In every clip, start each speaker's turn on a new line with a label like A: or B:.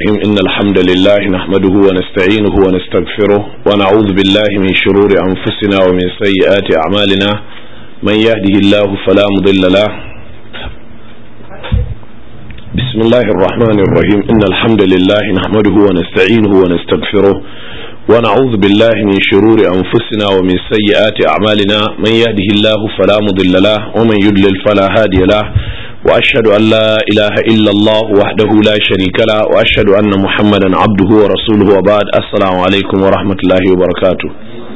A: إن الحمد لله نحمده ونستعينه ونستغفره ونعوذ بالله من شرور أنفسنا ومن سيئات أعمالنا من يهده الله فلا مضل له. بسم الله الرحمن الرحيم إن الحمد لله نحمده ونستعينه ونستغفره ونعوذ بالله من شرور أنفسنا ومن سيئات أعمالنا من يهده الله فلا مضل له ومن يضلل فلا هادي له وأشهد أن لا إله إلا الله وحده لا شريك له وأشهد أن محمدا عبده ورسوله وبعد السلام عليكم ورحمة الله وبركاته.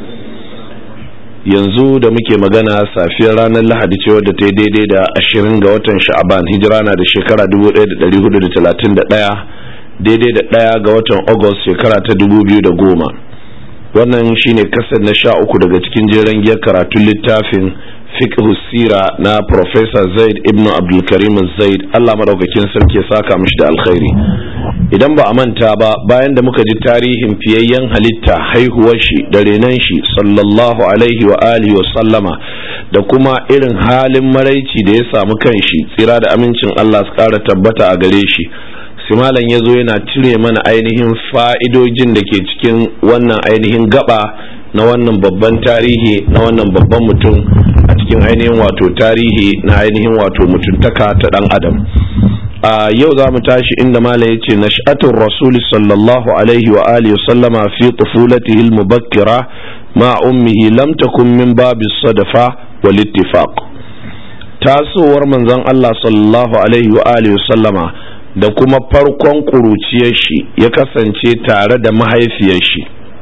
A: yanzu da muke magana safiyar ranar Lahadi ce wadda ta yi daidai da 20 ga watan Sha'aban, hijira na da shekara 1431 daidai da 1 ga watan August shekara ta 2010. wannan shine kasar na 13 daga cikin jeren giyar karatun littafin fiqh sira na Professor Zaid ibn Abdul Karim Zaid, Allah madaukakin sarki ya saka mishi da alkhairi. Idan ba a manta ba, bayan da muka ji tarihin fiyayyen halitta, haihuwar shi da renan shi sallallahu alaihi wa alihi wa sallama, da kuma irin halin maraici da ya samu kanshi, tsira da amincin Allah su kara tabbata a gare shi, simalan ya zo yana cire mana ainihin fa'idojin da ke cikin wannan ainihin gaba na wannan babban tarihi na wannan babban mutum a cikin ainihin wato tarihi na ainihin wato mutuntaka ta dan adam. a yau za mu tashi inda malam yace nash'atur rasul sallallahu alaihi wa alihi sallama fi tufulatihi al-mubakkira ma ummihi lam takun min babis sadafa wal ittifaq. tasowar manzon Allah sallallahu alaihi wa alihi sallama da kuma farkon kuruciyar shi ya kasance tare da mahaifiyar shi.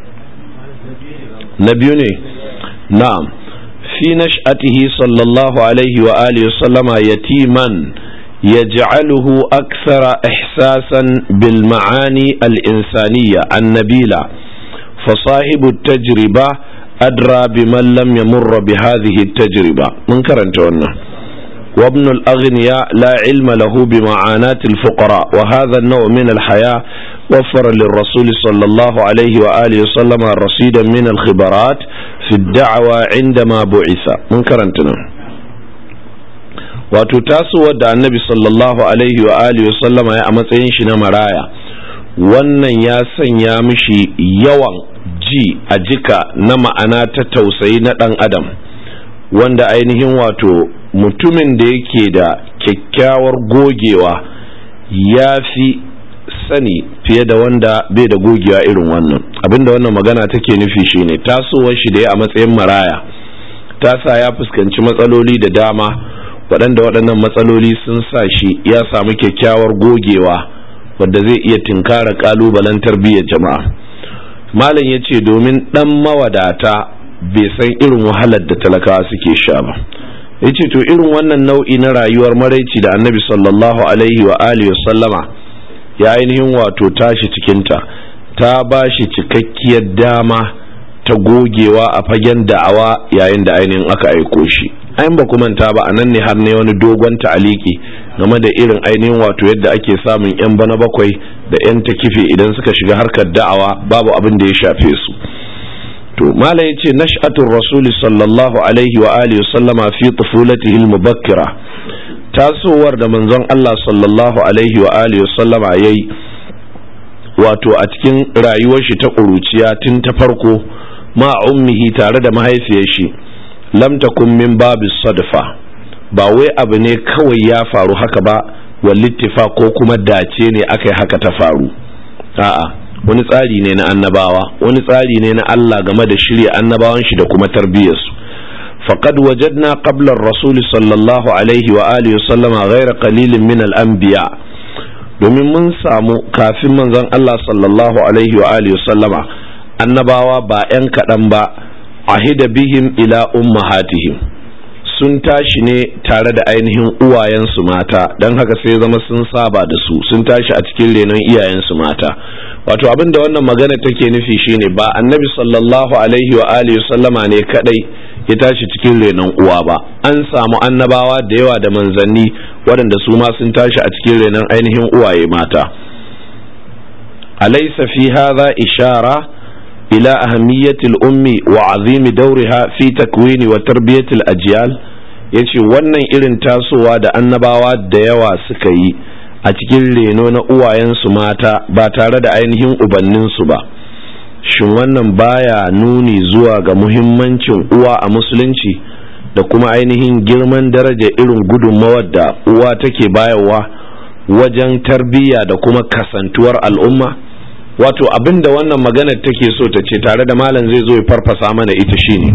A: na biyu ne na'am fi nash'atihi sallallahu alaihi wa alihi sallama yatiman yaj'aluhu akthara ihsasan bil ma'ani al insaniyya an nabila fa sahibu tajriba adra biman lam yamurra bi hadhihi tajriba. mun karanta wannan. وابن الأغنياء لا علم له بمعاناة الفقراء وهذا النوع من الحياة وفر للرسول صلى الله عليه وآله وسلم رصيدا من الخبرات في الدعوة عندما بعث. منكرنتنا وتتاسو ودع النبي صلى الله عليه وآله وسلم يا أمتين شنا مرايا wannan ya sanya mishi yawan ji a jika na ma'ana ta tausayi na ɗan adam, wanda ainihin wato mutumin da yake da kyakkyawar gogewa ya fi sani fiye da wanda bai da gogewa irin wannan. abinda wannan magana take nufi shine tasowar shi da ya a matsayin maraya ta sa ya fuskanci matsaloli da dama, waɗannan matsaloli sun sa shi ya samu kyakkyawar gogewa wadda zai iya tinkara kalubalen tarbiyyar jama'a. malam ya ce domin ɗan mawadata bai san irin wahalar da talakawa suke sha ba. yace to irin wannan nau'i na rayuwar maraici da annabi sallallahu alaihi wa alihi sallama ya ainihin wato tashi cikinta ta ba shi cikakkiyar dama ta gogewa a fagen da'awa yayin da ainihin aka aiko shi. ayin ba kuma ta ba anan ne har ne wani dogon ta'aliki game da irin ainihin wato yadda ake samun yan bana bakwai da yan takife idan suka shiga harkar da'awa babu abin da ya shafe su. to mala yace nash'atur rasul sallallahu alaihi wa alihi sallama fi tufulatihi al-mubakkira, tasowar da manzon Allah sallallahu alaihi wa alihi sallama yayi wato a cikin rayuwar shi ta kuruciya tun ta farko ma ummihi tare da mahaifiyar shi lam takun min babis sadfa, ba wai abu ne kawai ya faru haka ba wal ittifaq ko kuma dace ne akai haka ta faru. a'a, wani tsari ne na annabawa, wani tsari ne na Allah game da shirya annabawan shi da kuma tarbiyyarsu. faqad wajadna qabla ar-rasul sallallahu alaihi wa alihi sallama ghayra qalilin min al-anbiya, domin mun samu kafin manzon Allah sallallahu alaihi wa alihi sallama annabawa ba yan kadan ba, ahida bihim ila ummahatihim, sun tashi ne tare da ainihin uwayensu mata, don haka sai zama sun saba da su, sun tashi a cikin renon iyayensu mata. wato abin da wannan magana take nufi shine ba annabi sallallahu alaihi wa alihi sallama ne kadai ya tashi cikin renon uwa ba, an samu annabawa da yawa da manzanni waɗanda su ma sun tashi a cikin renon ainihin uwaye mata. alaysa fi hadha ishara ila ahammiyatil ummi wa azimi dawriha fi takwini wa tarbiyatil ajyal. yace wannan irin tasowa da annabawa da yawa suka yi a cikin reno na uwayensu mata ba tare da ainihin ubanninsu ba, shin wannan baya nuni zuwa ga muhimmancin uwa a musulunci da kuma ainihin girman daraja irin gudunmawar da uwa take bayarwa wajen tarbiyya da kuma kasantuwar al'umma? Wato abinda wannan maganar take so ta ce, tare da malam zai zo ya farfasa mana ita, shine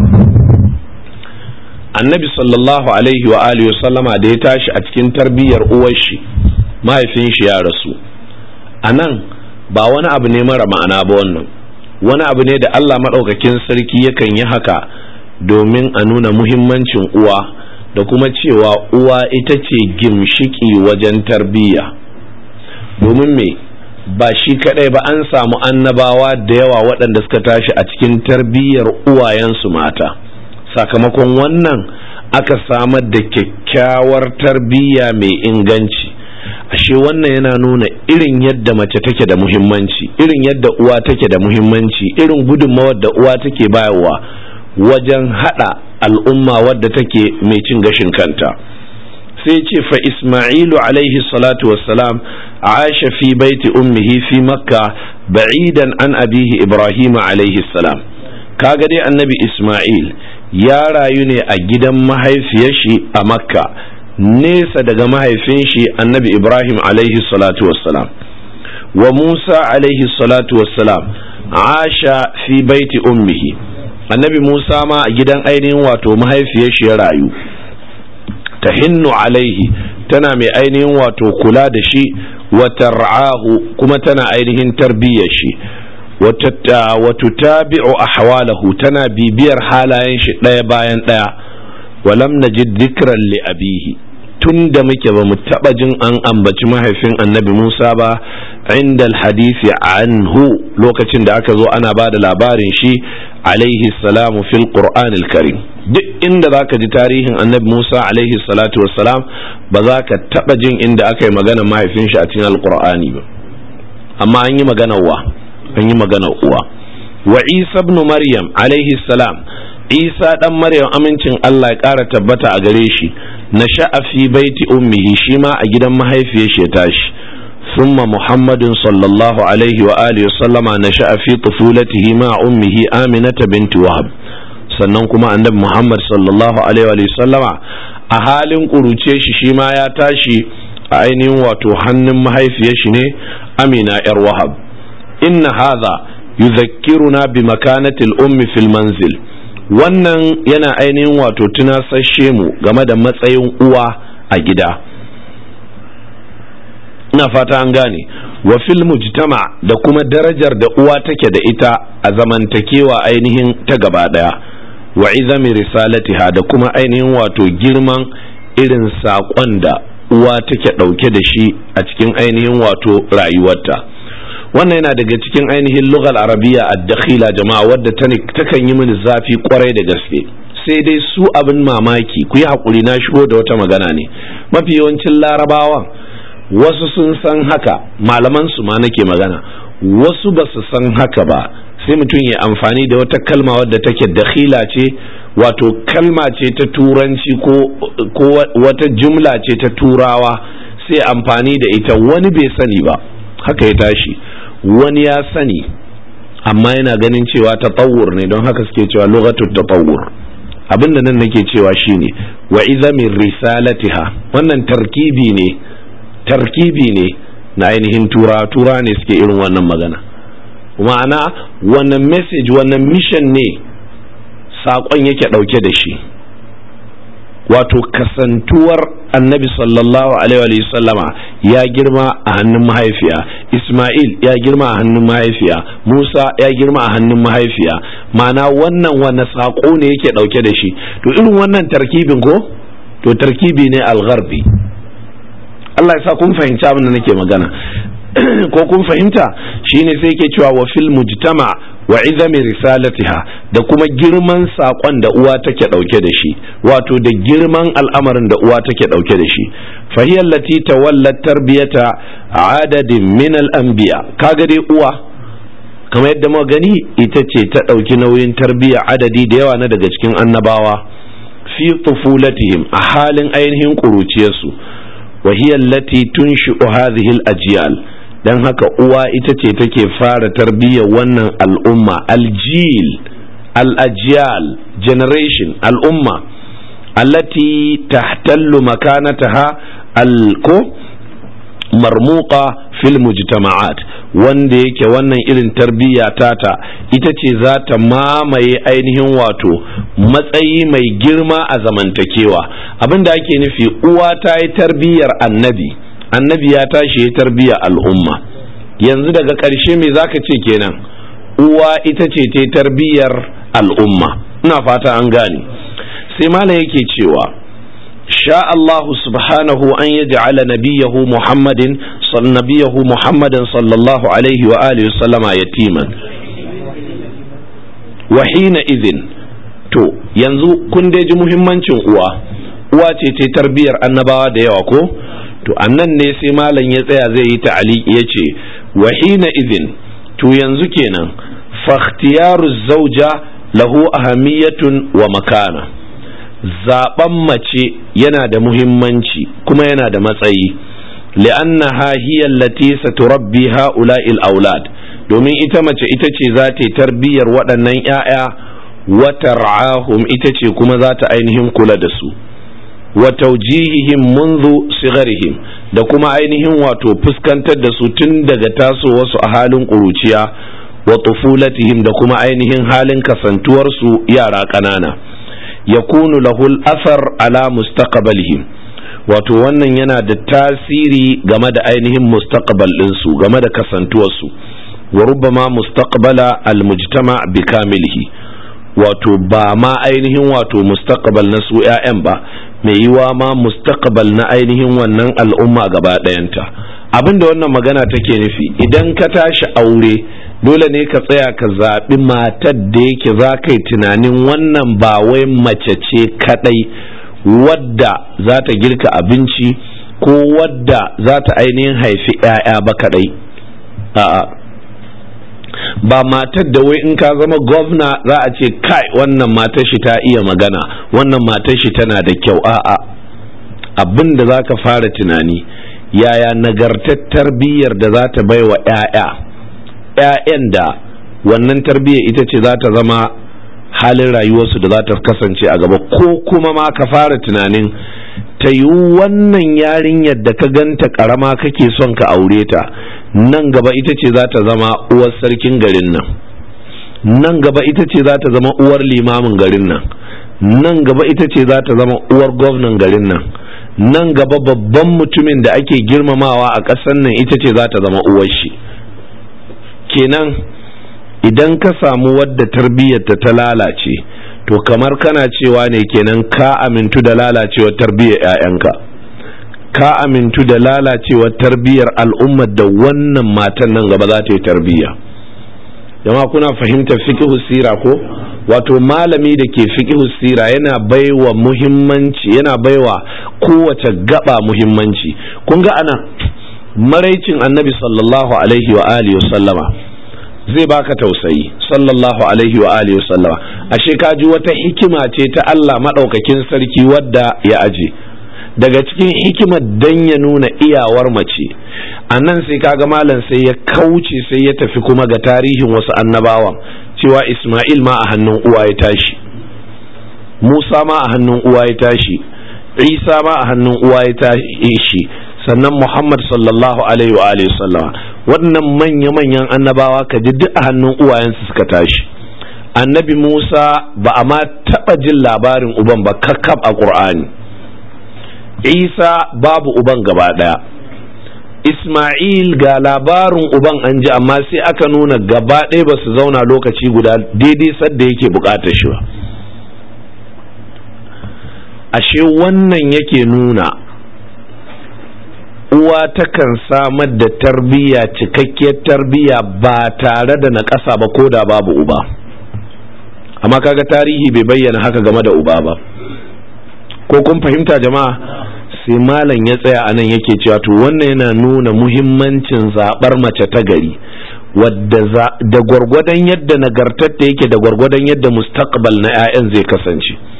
A: annabi sallallahu alaihi wa alihi wa sallama da ya tashi a cikin tarbiyyar uwar shi, mahaifin shi ya rasu. Anan ba wani abu ne mara ma'ana ba, wannan wani abu ne da Allah maɗaukakin sarki yakan yi haka domin a nuna muhimmancin uwa da kuma cewa uwa ita ce gimshiki wajen tarbiyya. Domin me, ba shi kadai ba, an samu annabawa da yawa waɗanda suka tashi a cikin tarbiyyar uwayensu mata. Sakamakon wannan aka samar da kyakkyawar tarbiyya mai inganci. Ashe wannan yana nuna irin yadda mace take da muhimmanci, irin yadda uwa take da muhimmanci, irin gudunmawar da uwa take bayarwa wajen hada al'umma wadda take mai cin gashin kanta. sai ce fa Isma'ilu alaihi salatu wassalam aasha fi baiti ummihi fi makka ba'idan an abihi Ibrahim alaihi salam. Kaga dai annabi Isma'il ya rayu ne a gidan mahaifiyar shi a makka, nesa daga mahaifin shi annabi Ibrahim alaihi salatu wassalam. Wa Musa alaihi salatu wassalam aasha fi baiti ummihi, annabi Musa ma a gidan ainihin wato mahaifiyar shi ya rayu, tahinnu alaihi, tana mai ainihin wato kula da shi, wa tar'ahu, kuma tana ainihin tarbiyyar shi, wa tutabi'u ahwalahu, tana bibiyar halayen shi ɗaya bayan ɗaya. Wa lam najid dhikran li abihi, tun da muke ba mu taɓa jin an ambaci mahaifin annabi Musa ba inda alhadisi anhu, lokacin da aka zo ana ba da labarin shi alaihi salamu fil qur'anil karim. Duk inda za ka ji tarihin annabi Musa alaihi salatu wassalam ba za ka taɓa jin inda aka yi magana mahaifin shi a cikin alqur'ani ba, amma an yi magana uwa. Wa Isa ibn Maryam alaihi salam, Isa dan Maryam amincin Allah ya ƙara tabbata a gare shi, nasha'a fi baiti ummihi, shi ma a gidan mahaifiyar shi ya tashi. Thumma Muhammadun sallallahu alaihi wa alihi wa sallama nasha'a fi tufulatihi ma ummihi Aminata binti Wahab. Sannan kuma annabi Muhammad sallallahu alaihi wa sallama a halin kuruce shi ma ya tashi a ainihin wato hannun mahaifiyar shi ne Amina yar Wahab. Inna hadha yudhakkiruna bi makanati al-ummi fil manzil. Wannan yana ainihin wato tunasashe mu game da matsayin uwa a gida. Ina fata an gane. Wa fil mujtama, da kuma darajar da uwa take da ita a zamantakewa ainihin ta gaba daya. Wa izami risalatiha, da kuma ainihin wato girman irin saƙon da uwa take ɗauke da shi a cikin ainihin wato rayuwarta. Wannan yana daga cikin ainihin lughal arabiya ad-dakhila jama'a, wadda takan yi mini zafi kwarai da gaske. Sai dai su abin mamaki, ku yi hakuri na shigo da wata magana ne, mafi yawancin larabawan wasu sun san haka, malaman su ma nake magana, wasu ba su san haka ba. Sai mutum ya amfani da wata kalma wadda take dakhila ce, wato kalma ce ta turanci ko wata jumla ce ta turawa, sai amfani da ita. Wani bai sani ba, haka ya tashi. Wani ya sani amma yana ganin cewa tatawur ne, don haka suke cewa lughatut tatawur. Abinda nan nake cewa shine wa izami risalatiha, wannan tarkibi ne na ainihin tura ne suke irin wannan magana. Ma'ana wannan message, wannan mission ne saƙon yake ɗauke da shi, wato kasantuwar annabi sallallahu alaihi wa sallama ya girma a hannun mahaifiya, Ismail ya girma a hannun mahaifiya, Musa ya girma a hannun mahaifiya. Ma'ana wannan saƙo ne yake ɗauke da shi. To irin wannan tarkibin ko, to tarkibi ne al-gharbi. Allah ya sa kun fahimci abin da nake magana ko kun fahimta? Shine sai yake cewa wa fil mujtama wa izami risalatiha, da kuma girman saƙon da uwa take ɗauke da shi, wato da girman al'amarin da uwa take ɗauke da shi. Fahiyar lati tawallat tarbiyata adadin min al'anbiya. Kaga dai uwa, kamar yadda muka gani, ita ce ta ɗauki nauyin tarbiyya adadi da yawa na daga cikin annabawa fi tufulatihim, a halin ainihin ƙuruciyarsu. wa hiya allati tunshi'u hadhihi al-ajyal, dan haka uwa ita ce take fara tarbiyyar wannan al'umma, aljil, al-ajyal, generation, al'umma allati tahtallu makanataha marmuqa fil mujtama'at, wanda yake wannan irin tarbiyya tata ita ce za ta mamaye ainihin wato matsayi mai girma a zamantakewa. abinda ake nufi, uwa ta yi tarbiyyar annabi ya tashi ya tarbiyyar al'umma. yanzu daga ƙarshe me zaka ce kenan? uwa ita ce ta tarbiyyar al'umma. ina fata an gane. sai malam yake cewa شاء الله سبحانه أن يجعل نبيه محمد صلى الله عليه وآله وسلم يتيما وحينئذ to yanzu kun dai ji muhimmancin uwa ce ta tarbiyar annabawa da yawa ko to annan ne sai malam ya tsaya zai yi ta'aliki yace wahina idhin to yanzu kenan fa ikhtiyaru zawja lahu ahamiyatun wa makana. zaben mace yana da muhimmanci kuma yana da matsayi, li'annaha hiya allati saturabbi ha'ula'il aulad, domin ita mace ita ce za ta yi tarbiyyar waɗannan ƴaƴa, wa tar'ahum, ita ce kuma za ta ainihin kula da su, wa tawjihihim munzu sigharihim, da kuma ainihin wato fuskantar da su tun daga tasowarsu a halin ƙuruciya, wa tufulatihim, da kuma ainihin halin kasantuwarsu yara ƙanana. yakunu lahul athar ala mustaqbalihim, wato wannan yana da tasiri game da ainihin mustaqbal ɗinsu, game da kasantuwarsu, wa rubbama mustaqbala almujtama bi kamilihi, wato ba ma ainihin wato mustaqbal na su ƴaƴan ba, mai yiwa ma mustaqbal na ainihin wannan al'umma gaba ɗayanta. abinda wannan magana take nufi, idan ka tashi aure dole ne ka tsaya ka zaɓi matar da yake za ka yi tunanin wannan ba wai mace ce kaɗai wadda za ta girka abinci ko wadda za ta ainihin haifi 'ya'ya ba kaɗai. a'a, ba matar da wai in ka zama gwamna za a ce kai wannan matar shi ta iya magana, wannan matar shi tana da kyau. a'a, abin da za ka fara tunani, yaya nagartar tarbiyyar da za ta bai wa 'ya'yan da wannan tarbiyyar ita ce za ta zama halin rayuwarsu da za ta kasance a gaba, ko kuma ma ka fara tunanin ta yi wannan yarinyar da ka ganta karama kake son ka aure ta, nan gaba ita ce za ta zama uwar sarkin garin nan gaba ita ce za ta zama uwar limamin garin nan gaba ita ce za ta zama uwar gwamnan garin nan gaba babban mutumin da ake girmamawa a ƙasar nan ita ce za ta zama uwar shi. kenan idan ka samu wadda tarbiyyarta ta lalace, to kamar kana cewa ne kenan ka amintu da lalacewar tarbiyyar 'ya'yanka, ka amintu da lalacewar tarbiyyar al'ummar da wannan matan nan gaba za ta yi tarbiyya. jama'a kuna fahimtar fiqhu sira ko? wato malami da ke fiqhu sira yana baiwa muhimmanci, yana baiwa kowace gaba muhimmanci. kun ga anan maraicin annabi sallallahu alaihi wa alihi wa sallama zai baka tausayi, sallallahu alaihi wa alihi wa sallama. ashe ka ji wata hikima ce ta Allah madaukakin sarki wadda ya aje daga cikin hikimar dan ya nuna iyawar mace. anan sai kaga malam sai ya kauce, sai ya tafi kuma ga tarihin wasu annabawan, cewa Isma'il ma a hannun uwa ya tashi, Musa ma a hannun uwa ya tashi, Isa ma a hannun uwa ya tashi, sannan Muhammad sallallahu alaihi wa alihi sallama. waɗannan manya-manyan annabawa ka ji duk a hannun uwayensu suka tashi. annabi Musa ba a ma taɓa jin labarin uban ba kakkab a Qur'ani. Isa babu uban gaba ɗaya. Isma'il ga labarin uban an ji, amma sai aka nuna gaba ɗaya ba su zauna lokaci guda daidai sadda yake buƙatar shi ba. ashe wannan yake nuna uwa takan samar da tarbiyya, cikakkiyar tarbiyya ba tare da naƙasa ba ko da babu uba. amma kaga tarihi bai bayyana haka game da uba ba, ko kun fahimta jama'a? sai malam ya tsaya anan yake cewa to wannan yana nuna muhimmancin zabar mace ta gari, wadda da gwargwadon yadda nagartar ta yake da gwargwadon yadda mustaqbal na 'ya'yan zai kasance.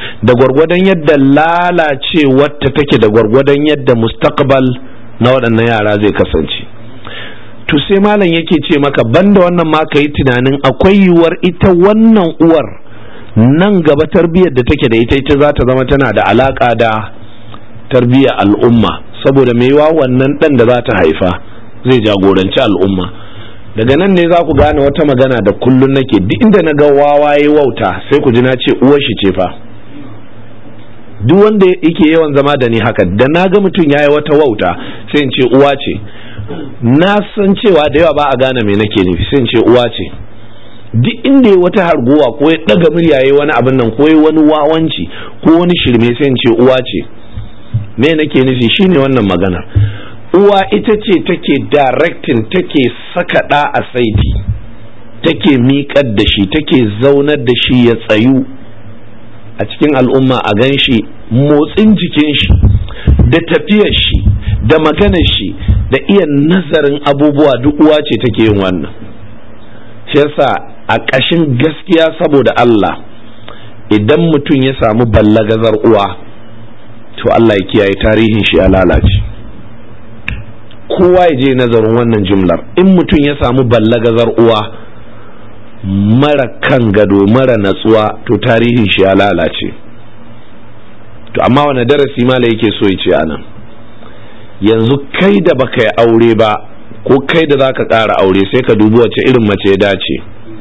A: da gwargwadon yadda lalacewar ta take da gwargwadon yadda mustaqbal na waɗannan yara zai kasance. To sai malam yake ce maka banda wannan ma ka yi tunanin akwai yiwuwar ita wannan uwar nan gaba tarbiyyar da take da ita za ta zama tana da alaka da tarbiyyar al'umma, saboda mai yiwa wannan ɗan da za ta haifa zai jagoranci al'umma. Daga nan ne za ku gane wata magana da kullun nake, duk inda na ga wawaye wauta sai ku ji na ce uwar shi ce fa. Duk wanda yake yawan zama da ni haka, da na ga mutum ya yi wata wauta sai in ce uwa ce. Na san cewa da yawa ba a gane me nake nufi, sai in ce uwa ce. Duk inda ya wata harguwa ko ya daga murya yayi wani abin nan ko ya wani wawanci ko wani shirme sai in ce uwa ce. Me nake nufi shine wannan magana. Uwa ita ce take directing, take saka ɗa a saiti, take miƙar da shi, take zaunar da shi ya tsayu a cikin al'umma, a gan shi motsin jikin shi da tafiyar shi da maganar shi da iya nazarin abubuwa, duk uwa ce take yin wannan. Shi yasa a ƙashin gaskiya saboda Allah, idan mutum ya samu ballagazar uwa, to Allah ya kiyaye tarihin shi ya lalace. Kowa ya je nazarin wannan jimlar. In mutum ya samu ballagazar uwa mara kan gado, mara natsuwa, to tarihin shi ya lalace. To amma wani darasi mala yake so ya ce anan, yanzu kai da baka yi aure ba ko kai da zaka ƙara aure, sai ka dubi wace irin mace ya dace,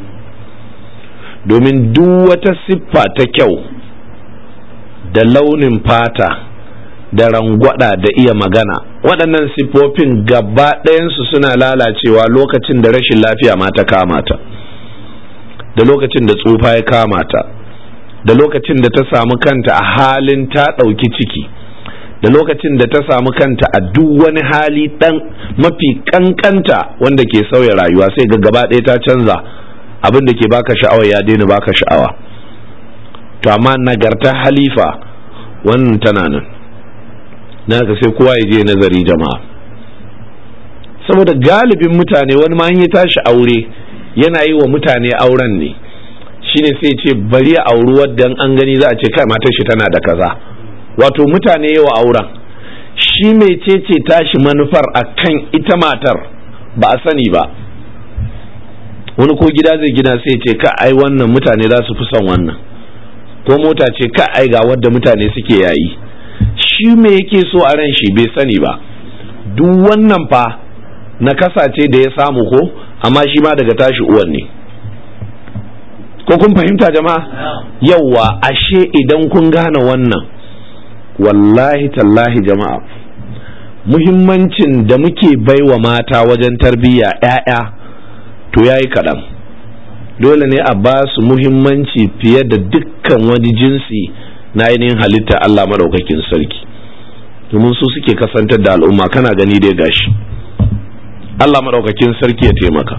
A: domin duk wata siffa ta kyau da launin fata da rangwada da iya magana, waɗannan siffofin gaba ɗayansu suna lalacewa lokacin da rashin lafiya ma ta kama ta, da lokacin da tsufa ya kama ta, da lokacin da ta samu kanta a halin ta ɗauki ciki, da lokacin da ta samu kanta a duk wani hali ɗan mafi ƙanƙanta wanda ke sauya rayuwa, sai ga gaba ɗaya ta canza, abin da ke baka sha'awa ya daina baka sha'awa. To amma nagarta halifa wannan tana nan, naka sai kowa ya je nazari jama'a, saboda galibin mutane wani ma ya tashi aure yana yi wa mutane auren ne, shine sai ce bari a auri wadda an gani za a ce kai matar shi tana da kaza, wato mutane yawa auren, shi mai ce tashi manufar akan ita matar ba a sani ba. Wani ko gida zai gina sai ce ka ai wannan mutane za su fi son wannan, ko mota ce ka ai ga wadda mutane suke yayi, shi me yake so a ran shi bai sani ba. Duk wannan fa na kasace da ya samu ko, amma shi ma daga tashi uwan ne. Ko kun fahimta jama'a? Yawwa, ashe idan kun gane wannan, wallahi tallahi jama'a, muhimmancin da muke baiwa mata wajen tarbiyya ƴaƴa to yayi kaɗan. Dole ne a ba su muhimmanci fiye da dukkan wani jinsi na ainihin halitta Allah maɗaukakin sarki, domin su suke kasantar da al'umma. Kana gani dai gashi, Allah maɗaukakin sarki ya taimaka.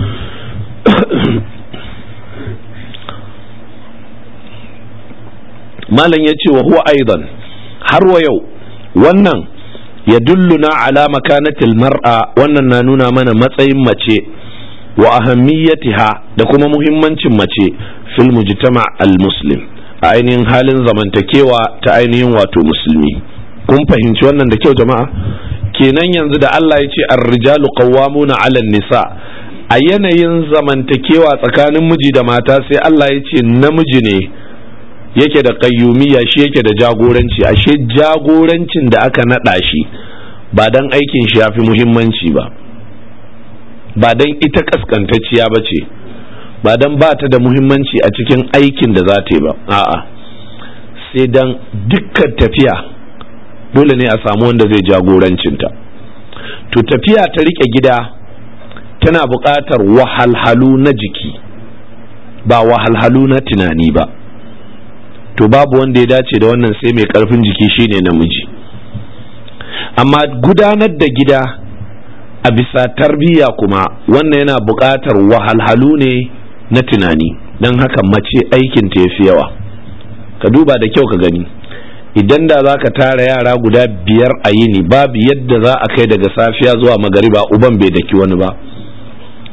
A: Malam ya ce wa huwa aidan, har wa yau wannan ya dulluna ala makanatil mar'a, wannan na nuna mana matsayin mace wa ahammiyatiha da kuma muhimmancin mace fil mujtama al muslim, a ainihin halin zamantakewa ta ainihin wato musulmi. Kun fahimci wannan da kyau jama'a? Kenan yanzu da Allah ya ce ar-rijalu qawwamuna 'ala nisa, a yanayin zamantakewa tsakanin miji da mata sai Allah ya ce namiji ne yake da qayyumiyya, shi yake da jagoranci. Ashe jagorancin da aka nada shi ba dan aikin shi yafi muhimmanci ba, ba dan ita kaskantacciya bace, ba dan ba ta da muhimmanci a cikin aikin da za ta yi ba, a'a, sai dan dukkan tafiya dole ne a samu wanda zai jagorancinta. To tafiya ta rike gida tana buƙatar wahalhalu na jiki, ba wahalhalu na tunani ba. To babu wanda ya dace da wannan sai mai ƙarfin jiki, shine namiji. Amma gudanar da gida a bisa tarbiyya kuma wannan yana buƙatar wahalhalu ne na tunani, don haka mace aikin ta yafi yawa. Ka duba da kyau ka gani, idan da za ka tara yara guda 5 a yini, babu yadda za a kai daga safiya zuwa magariba uban bai daki wani ba.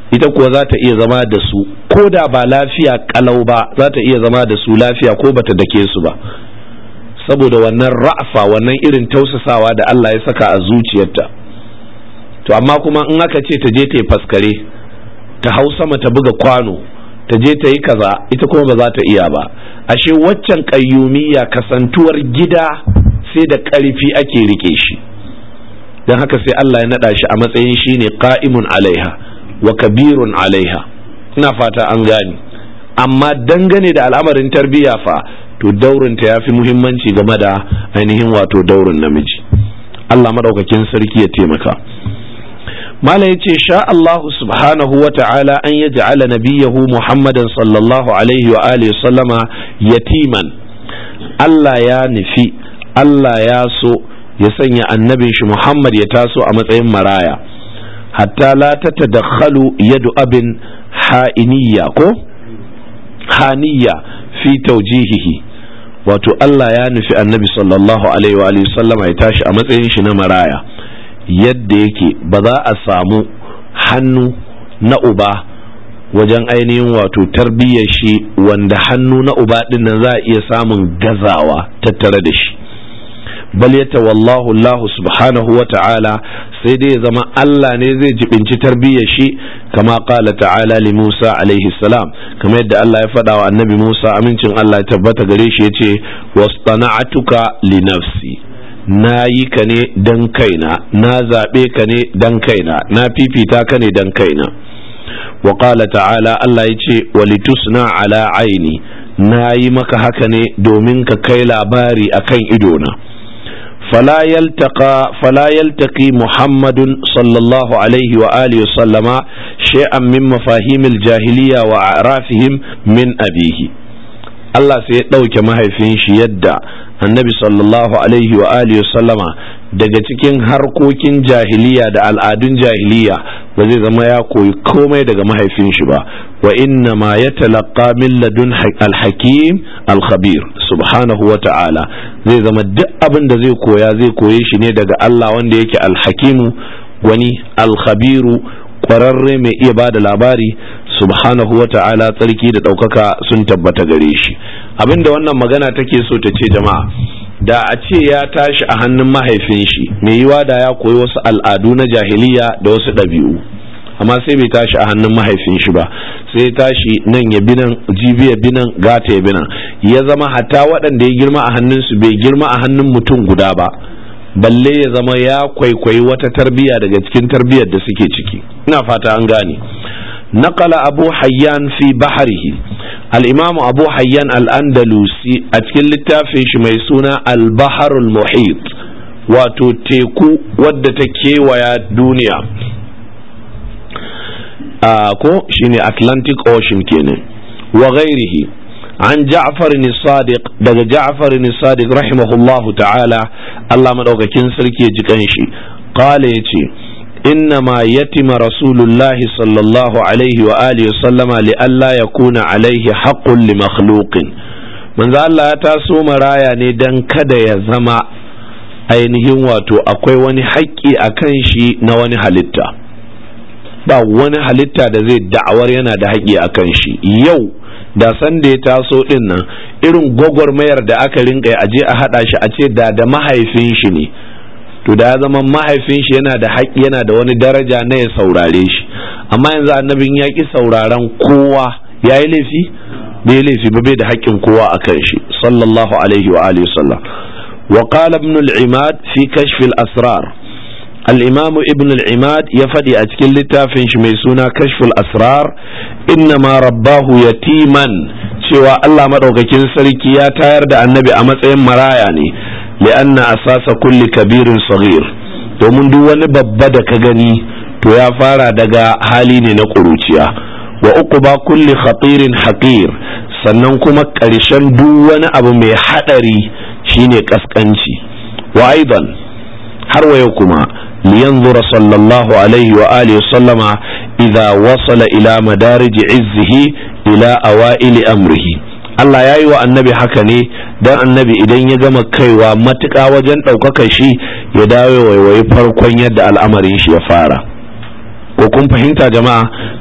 A: ita kuwa za ta iya zama da su ko da ba lafiya kalau ba, za ta iya zama da su lafiya ko bata dake su ba, saboda wannan ra'afa, wannan irin tausasawa da Allah ya saka a zuciyarta. To amma kuma in aka ce ta je ta yi faskare, ta hau sama ta buga kwano, ta je ta yi kaza, ita kuma ba za ta iya ba. Ashe waccan ƙayyumiyya, kasantuwar gida sai da ƙarfi ake rike shi, don haka sai Allah ya naɗa shi a matsayin shi ne qa'imun alaiha wa kabirun alaiha. Ina fata an gane. Amma dangane da al'amarin tarbiyya fa, to daurinta ya fi muhimmanci game da ainihin wato daurin namiji. Allah madaukakin sarki ya taimaka. Malam yace sha Allah subhanahu wa ta'ala an yaj'ala nabiyahu Muhammadan sallallahu alaihi wa alihi sallama yatiman. Allah ya nufi, Allah ya so ya sanya annabin shi Muhammad ya taso a matsayin maraya, hatta la tatadakhalu yadu abin ha'iniyya ko haniya fi tawjihihi. Wato Allah ya nufi annabi sallallahu alaihi wa alihi sallama ya tashi a matsayin shi na maraya, yadda yake ba za a samu hannu na uba wajen ainihin wato tarbiyyar shi, wanda hannu na uba din nan za a iya samun gazawa tattare da shi. Bal yatawallahu Allah subhanahu wa ta'ala, sai dai ya zama Allah ne zai jibinci tarbiyyar shi, kama qala ta'ala li Musa alaihi salam, kamar yadda Allah ya faɗa wa annabi Musa, amincin Allah ya tabbata gare shi, yace wastana'atuka li nafsi, na yi ka ne dan kaina, na zaɓe ka ne dan kaina, na fifita ka ne dan kaina. Wa qala ta'ala, Allah yace walitusna ala aini, na yi maka haka ne domin ka kai labari akan idona. فلا يلتقي محمد صلى الله عليه وآله وسلم شيئا من مفاهيم الجاهلية وأعرافهم من أبيه. Allah sai ya ɗauke mahaifin shi yadda annabi sallallahu alaihi wa alihi sallama daga cikin harkokin jahiliya da al'adun jahiliya ba zai zama ya koyi komai daga mahaifin shi ba, wa inna ma ya talaqqa min ladun al-hakim al-khabir subhanahu wa ta'ala. Zai zama duk abin da zai koya zai koye shi ne daga Allah wanda yake al-hakimu, wani al-khabiru, kwararre mai iya ba da labari subhanahu wa ta'ala. Tsarki da ɗaukaka sun tabbata gare shi. Abinda wannan magana take so ta ce jama'a, da a ce ya tashi a hannun mahaifin shi, mai yiwa da ya koyi wasu al'adu na jahiliya da wasu ɗabi'u, amma sai bai tashi a hannun mahaifin shi ba, sai ya tashi nan ya binan, jibi ya binan, gata ya binan, ya zama hatta waɗanda ya girma a hannunsu bai girma a hannun mutum guda ba, balle ya zama ya kwaikwayi wata tarbiyya daga cikin tarbiyyar da suke ciki. Ina fata an gane. نقل أبو حيان في بحره، الإمام أبو حيان الأندلسي أتكلم التافيش ميسونا البحر المحيط، وتتيكو ودتكي ويا دنيا كو شيني أتلانتيك أوشن كيني وغيره، عن جعفر الصادق، دغ جعفر الصادق رحمه الله تعالى، الله مدوك كنسر كي جكنشي، قال يتي إنما يتم رسول الله صلى الله عليه وآله وسلم لألا يكون عليه حق لمخلوق. من ذا الله تاسو مرايا ندن كدا يزما ainihin wato akwai wani haƙƙi a kan shi na wani halitta. Ba wani halitta da zai da'awar yana da haƙƙi a kan shi. Yau da san da ya taso din nan, irin gwagwarmayar da aka rinka aje a haɗa shi a ce da mahaifin shi ne, to da ya zama mahaifin shi yana da haƙƙi, yana da wani daraja na ya saurare shi. Amma yanzu annabin ya ƙi sauraron kowa, ya yi laifi? Bai laifi ba, bai da haƙƙin kowa a kan shi sallallahu alaihi wa alihi sallam. Wa qala ibn al-Imad fi kashf al-asrar, al-Imam ibn al-Imad ya faɗi a cikin littafin shi mai suna kashf al-asrar, inna ma rabbahu yatiman, cewa Allah madaukakin sarki ya tayar da annabi a matsayin maraya ne, li'anna asasa kulli kabirin saghir, domin duk wani babba da ka gani to ya fara daga hali ne na ƙuruciya. Wa uquba kulli khatirin haqir, sannan kuma ƙarshen duk wani abu mai haɗari shine kaskanci. Wa aidan, har wayo kuma liyanzura sallallahu alaihi wa alihi sallama idza wasala ila madarij izzihi ila awaili amrihi. Allah ya yi wa annabi haka ne don annabi idan ya gama kaiwa matuƙa wajen ɗaukakar shi, ya dawo waiwayi farkon yadda al'amarin shi ya fara. Ko kun fahimta jama'a?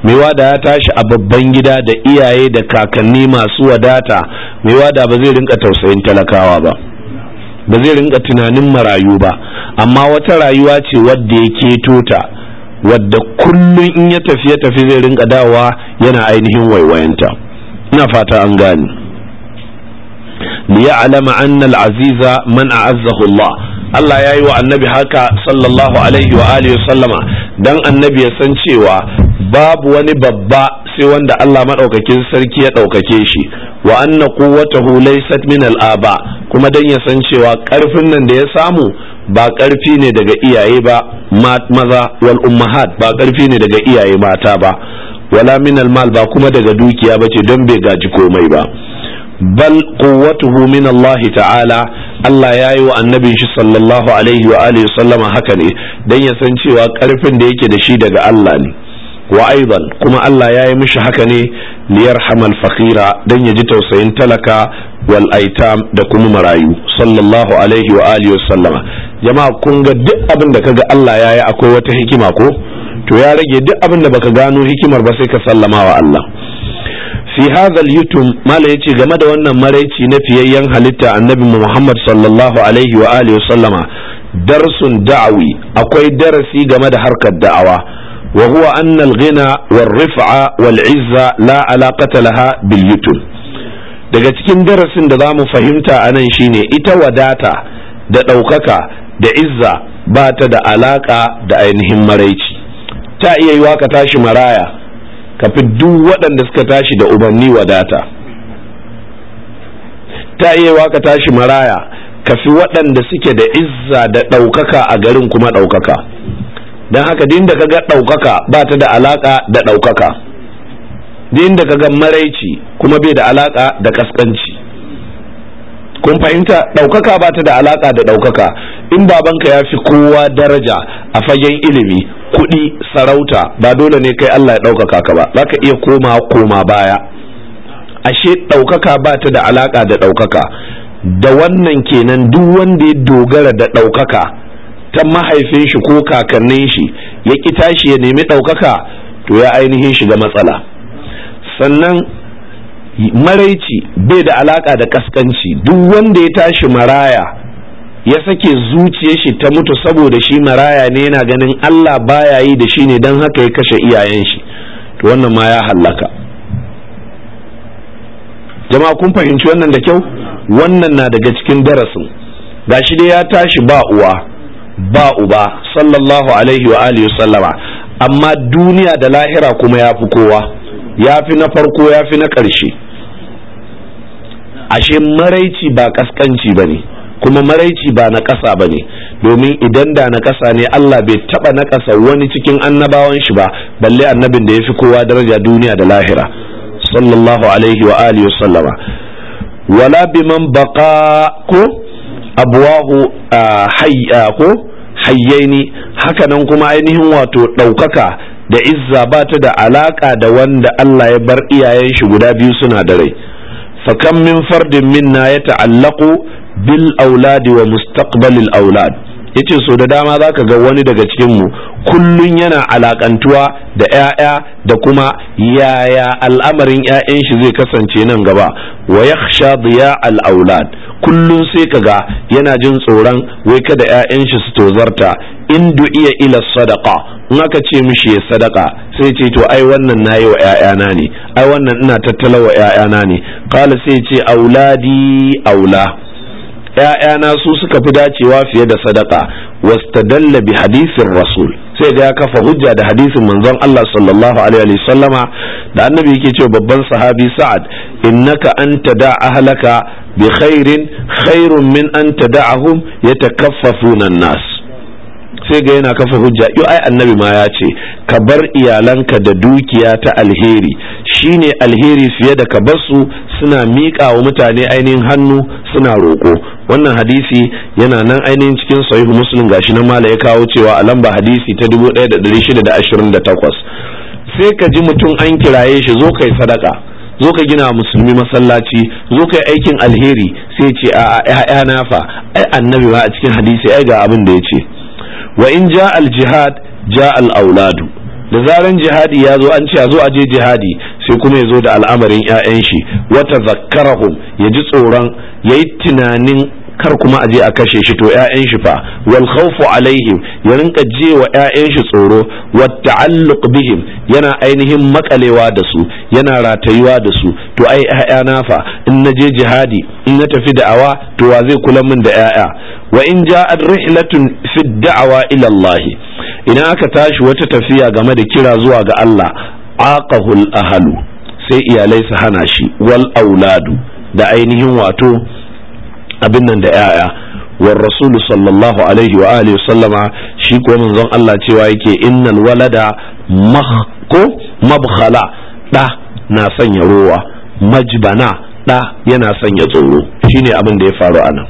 A: maiwa da ya tashi a babban gida da iyaye da kakanni masu wadata, maiwa da ba zai rinka tausayin talakawa ba, ba zai rinka tunanin marayu ba. Amma wata rayuwa ce wadda ya keto ta, wadda kullum in ya tafi zai rinka dawowa yana ainihin waiwayanta. ina fata an gane. liya'lama anna al-aziza man a'azzahu Allah. Allah ya yi wa annabi haka sallallahu alaihi wa alihi wa sallama dan annabi ya san cewa babu wani babba sai wanda Allah madaukakin sarki ya daukake shi, wa anna quwwatahu laysat min al-aba, kuma dan ya san cewa karfin nan da ya samu ba karfi ne daga iyaye ba maza wal ummahat, ba karfi ne daga iyaye mata ba, wala min al-mal, ba kuma daga dukiya bace don bai gaji komai ba, bal quwwatuhu min Allah ta'ala. Allah ya yi wa annabin shi sallallahu alaihi wa alihi sallama haka ne dan ya san cewa karfin da yake da shi daga Allah ne. Wa aidan kuma Allah ya yi mishi haka ne liyarhamal fakira dan ya ji tausayin talaka wal aitam da kuma marayu sallallahu alaihi wa alihi sallama. Jama'a kun ga duk abin da kaga Allah ya yi akwai wata hikima ko? To ya rage duk abin da baka gano hikimar ba sai ka sallama wa Allah. fi hadha al-yutum mala yace game da wannan maraici na fiyayyen halitta annabi Muhammad sallallahu alaihi wa alihi sallama darsun da'awi, akwai darasi game da harkar da'awa, wa huwa anna al-ghina war-rif'a wal-'izza la alaqata laha bil yutum. daga cikin darasin da zamu fahimta anan shine ita wadata da daukaka da izza ba ta da alaka da ainihin maraici. ta iya yiwa ka tashi maraya ka fi duk waɗanda suka tashi da ubanni wadata, ta iya ka tashi maraya ka fi waɗanda suke da izza da ɗaukaka a garin kuma ɗaukaka. don haka din da kaga ɗaukaka ba ta da alaƙa da ɗaukaka, din da kaga maraici kuma bai da alaƙa da ƙasƙanci. kun fahimta? ɗaukaka ba ta da alaƙa da ɗaukaka. in babanka ya fi kowa daraja a fagen ilimi, kuɗi, sarauta, ba dole ne kai Allah ya ɗaukaka ka ba, za ka iya koma baya. ashe ɗaukaka ba ta da alaƙa da ɗaukaka. da wannan kenan duk wanda ya dogara da ɗaukaka ta mahaifin shi ko kakannin shi ya ƙi tashi ya nemi ɗaukaka, to ya ainihin shiga matsala. sannan maraici bai da alaƙa da kaskanci. duk wanda ya tashi maraya ya sake zuciyar shi ta mutu saboda shi maraya ne, yana ganin Allah baya yi da shi ne don haka ya kashe iyayen shi, to wannan ma ya hallaka. jama'a kun fahimci wannan da kyau? wannan na daga cikin darasin. gashi dai ya tashi ba uwa ba uba sallallahu alaihi wa alihi sallama, amma duniya da lahira kuma ya fi kowa, ya fi na farko ya fi na ƙarshe. ashe maraici ba kaskanci ba ne, kuma maraici ba na ƙasa ba ne, domin idan da na ƙasa ne Allah bai taɓa na ƙasa wani cikin annabawan shi ba, balle annabin da ya fi kowa daraja duniya da lahira sallallahu alaihi wa alihi sallama. wala biman baqa ko abwahu ko hayyaini, hakanan kuma ainihin wato ɗaukaka da izza ba ta da alaka da wanda Allah ya bar iyayen shi guda biyu suna da rai. fakam min fardin minna ya ta'allaqu bil auladi wa mustaqbalil aulad. yace so da dama zaka ga wani daga cikin mu kullun yana alakantuwa da ƴaƴa da kuma yaya al'amarin ƴaƴan shi zai kasance nan gaba. wa yakhsha diya al aulad, kullun sai kaga yana jin tsoron wai kada ƴaƴan shi su tozarta. in du'iya ila sadaqa, in aka ce mishi ya sadaka sai ce to ai wannan nayi wa ƴaƴana ne, ai wannan ina tattala wa ƴaƴana ne. qala sai ce auladi aula, ƴaƴana su suka fi dacewa fiye da sadaka. wastadalla bi hadisin rasul, sai ga ya kafa hujja da hadisin manzon Allah sallallahu alaihi wa sallama da annabi yake cewa babban sahabi Sa'ad, innaka anta da ahlaka bi khairin khairun min an tada'ahum yatakaffafuna an-nas. sai ga yana kafa hujja, yo ai annabi ma ya ce ka bar iyalanka da dukiya ta alheri shine alheri fiye da ka bar su suna miƙa wa mutane ainihin hannu suna roƙo. wannan hadisi yana nan ainihin cikin sahihu muslim, gashi nan mala ya kawo cewa a lamba hadisi ta 1628. sai ka ji mutum an kiraye shi zo kai sadaka, zo ka gina musulmi masallaci, zo kai aikin alheri, sai ce a ƴaƴana fa, ai annabi ma a cikin hadisi ai ga abin da ya ce wa in ja al jihad ja al auladu, da zaran jihadi ya zo an ce a zo a je jihadi sai kuma ya zo da al'amarin 'ya'yan shi wata zakkarahum ya ji tsoron ya yi tunanin kar kuma a je a kashe shi to 'ya'yan shi fa wal khawfu alaihim ya rinka je wa 'ya'yan shi tsoro wa ta'alluq bihim yana ainihin makalewa da su yana ratayuwa da su to ai 'ya'yana fa in na je jihadi in na tafi da'awa to wa zai kula min da 'ya'ya wa in ja'at rihlatun fi da'awa ila Allah idan aka tashi wata tafiya game da kira zuwa ga Allah aqahul ahlu sai iyalai su hana shi wal auladu da ainihin wato abin nan da yaya war rasul sallallahu alaihi wa alihi sallama shi ko manzon Allah cewa yake innal walada mabkhala da na sanya rowa majbana da yana sanya tsoro shine abin da ya faru anan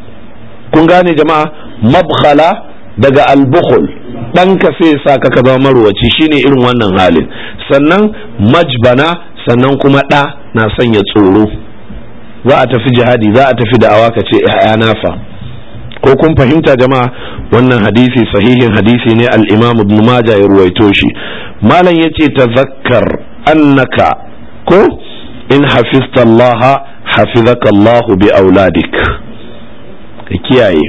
A: kun gane jama'a mabkhala daga al-bukhl ɗanka sai sa ka zama marwaci shine irin wannan halin sannan majbana sannan kuma ɗa na sanya tsoro za a tafi jihadi za a tafi da'awa ka ce ‘ya'yana fa ko kun fahimta jama'a wannan hadisi sahihin hadisi ne al-imam ibn majah ya ruwaito shi malam yace tazakkar annaka ko in hafizta Allah hafizaka Allah bi auladik ka kiyaye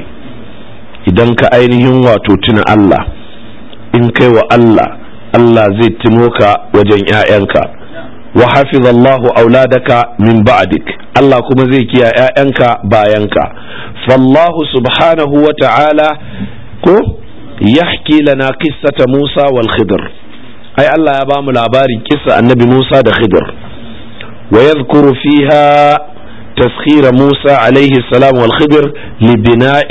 A: idan ka ainihin wato tuna Allah in kai wa Allah Allah zai tuno ka wajen ‘ya'yanka wa hafizallahu auladaka min ba'dik Allah kuma zai kiyaye ‘ya'yanka bayanka fallahu subhanahu wa ta'ala ko yahki lana qissata Musa wal Khidr ai Allah ya bamu labarin kissa annabi Musa da Khidr wa yadhkuru fiha تسخير موسى عليه السلام والخضر لبناء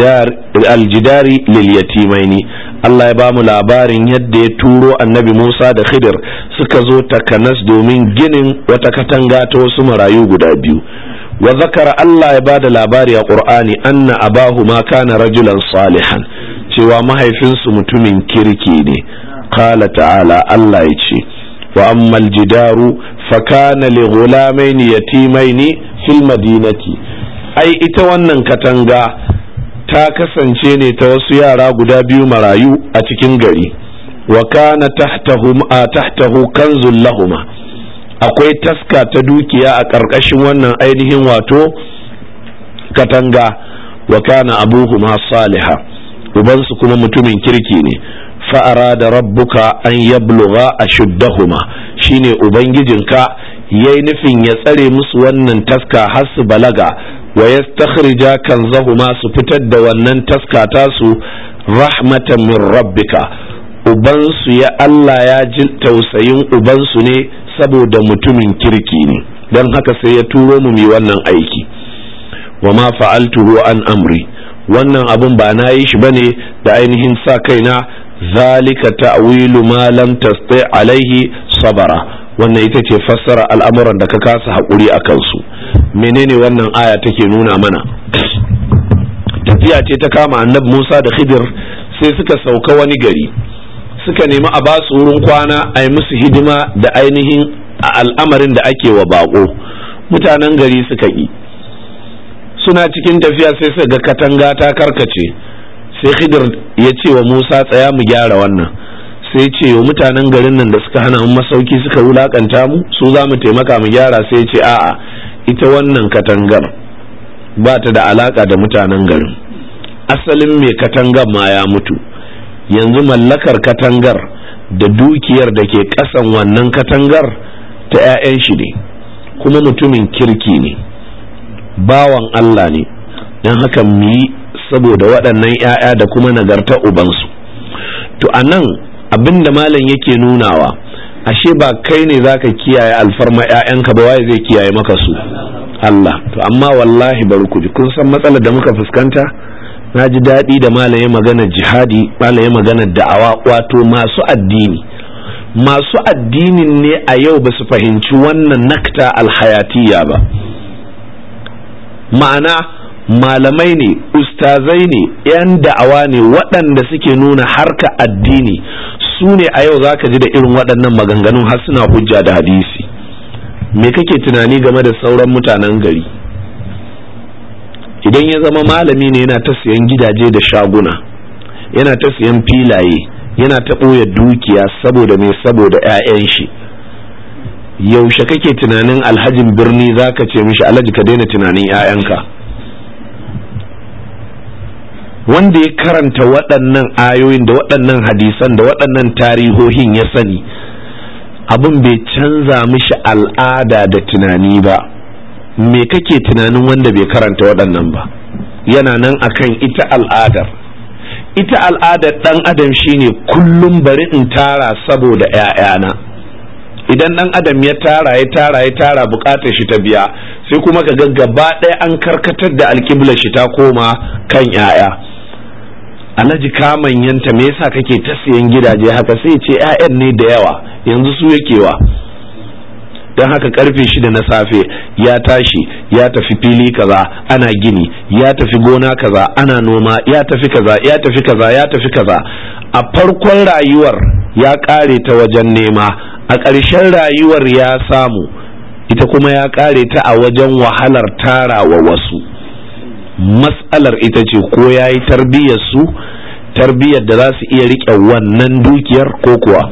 A: الجدار لليتيمين الله يبام labarin yadda ya turo annabi Musa da Khidir suka zo takanas domin ginin wata katanga ta wasu marayu guda biyu wa zakara Allah ya bada labari a Qur'ani anna abahu ma kana rajulan salihan cewa mahaifinsu mutumin kirki ne qala ta'ala Allah ya ce wa ammal jidaru fakana li ghulamaini yatimaini fil madinati ai ita wannan katanga ta kasance ne ta wasu yara guda biyu marayu a cikin gari wa kana tahtahu kanzul lahuma akwai taska ta dukiya a ƙarƙashin wannan ainihin wato katanga wa kana abuhuma saliha ubansu kuma mutumin kirki ne fa'arada rabbuka an yablugha ashuddahuma shine ubangijinka yayi nufin ya tsare musu wannan taska har su balaga wa yastakhrija kanzahuma su fitar da wannan taska tasu rahmatan min rabbika ubansu ya Allah ya ji tausayin ubansu ne saboda mutumin kirki ne don haka sai ya turo mu mi wannan aiki wa ma fa'altuhu an amri wannan abun ba na yi shi bane da ainihin sa kaina zalika ta'wilu ma lam tasti alaihi sabara wannan ita ce fassara al'amuran da ka kasa haƙuri a kansu menene wannan aya take nuna mana tafiya ce ta kama annabi Musa da Khidir sai suka sauka wani gari suka nemi a ba su wurin kwana a yi musu hidima da ainihin al'amarin da ake wa bako mutanen gari suka yi suna cikin tafiya sai suka ga katanga ta karkace sai Khidir ya ce wa Musa tsaya mu gyara wannan sai ce wa mutanen garin nan da suka hana mu masauki suka wulakanta mu su za mu taimaka mu gyara sai ce a'a ita wannan katangar ba ta da alaka da mutanen garin asalin mai katangar ma ya mutu yanzu mallakar katangar da dukiyar da ke kasan wannan katangar ta 'ya'yan shi ne kuma mutumin kirki ne bawan Allah ne don haka mu yi saboda waɗannan 'ya'ya da kuma nagarta ubansu to anan abinda malam yake nunawa ashe ba kai ne zaka kiyaye alfarma 'ya'yanka ba waye zai kiyaye maka su Allah to amma wallahi bari ku ji kun san matsalar da muka fuskanta na ji daɗi da malam ya magana jihadi malam ya magana da'awa wato masu addinin ne a yau ba su fahimci wannan nakta alhayatiyya ba ma'ana malamai ne ustazai ne yan da'awa ne waɗanda suke nuna harka addini su ne a yau zaka ji da irin waɗannan maganganun har suna hujja da hadisi me kake tunani game da sauran mutanen gari idan ya zama malami ne yana ta siyan gidaje da shaguna yana ta siyan filaye yana ta ɓoye dukiya saboda me? Saboda 'ya'yan shi. Yaushe kake tunanin alhajin birni zaka ce mishi alhaji ka daina tunanin 'ya'yanka? Wanda ya karanta waɗannan ayoyin da waɗannan hadisan da waɗannan tarihohin ya sani abin bai canza mishi al'ada da tunani ba. Me kake tunanin wanda bai karanta waɗannan ba? Yana nan akan ita al'adar. Ita al'adar ɗan adam shine kullum bari in tara saboda 'ya'yana. Idan ɗan adam ya tara bukatar shi ta biya, sai kuma ka ga gaba ɗaya an karkatar da alƙiblar shi ta koma kan 'ya'ya. Alhaji ka manyanta, me yasa kake ta siyan gidaje haka? Sai ce 'ya'yan ne da yawa, yanzu su yakewa. Don haka karfe 6 na safe ya tashi ya tafi fili kaza ana gini, ya tafi gona kaza ana noma, ya tafi kaza ya tafi kaza ya tafi kaza. A farkon rayuwar ya kare ta wajen nema, a ƙarshen rayuwar ya samu, ita kuma ya kare ta a wajen wahalar tarawa wasu. Mas'alar ita ce ko ya yi tarbiyyar da za su iya riƙe wannan dukiyar ko kuwa.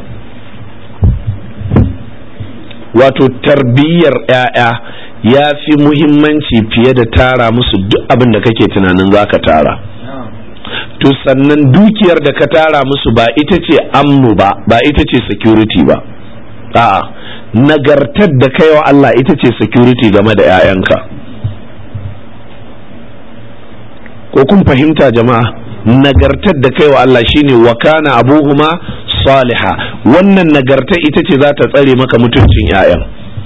A: Wato tarbiyyar 'ya'ya ya fi muhimmanci fiye da tara musu duk abin da kake tunanin za ka tara. To sannan dukiyar da ka tara musu ba ita ce amnu ba ita ce security ba. A'a, nagartar da kai wa Allah ita ce security game da 'ya'yanka. Ko kun fahimta jama'a? Nagartar da kai wa Allah shine wa kana abuhuma saliha. Wannan nagarta ita ce za ta tsare maka mutuncin 'ya'yan.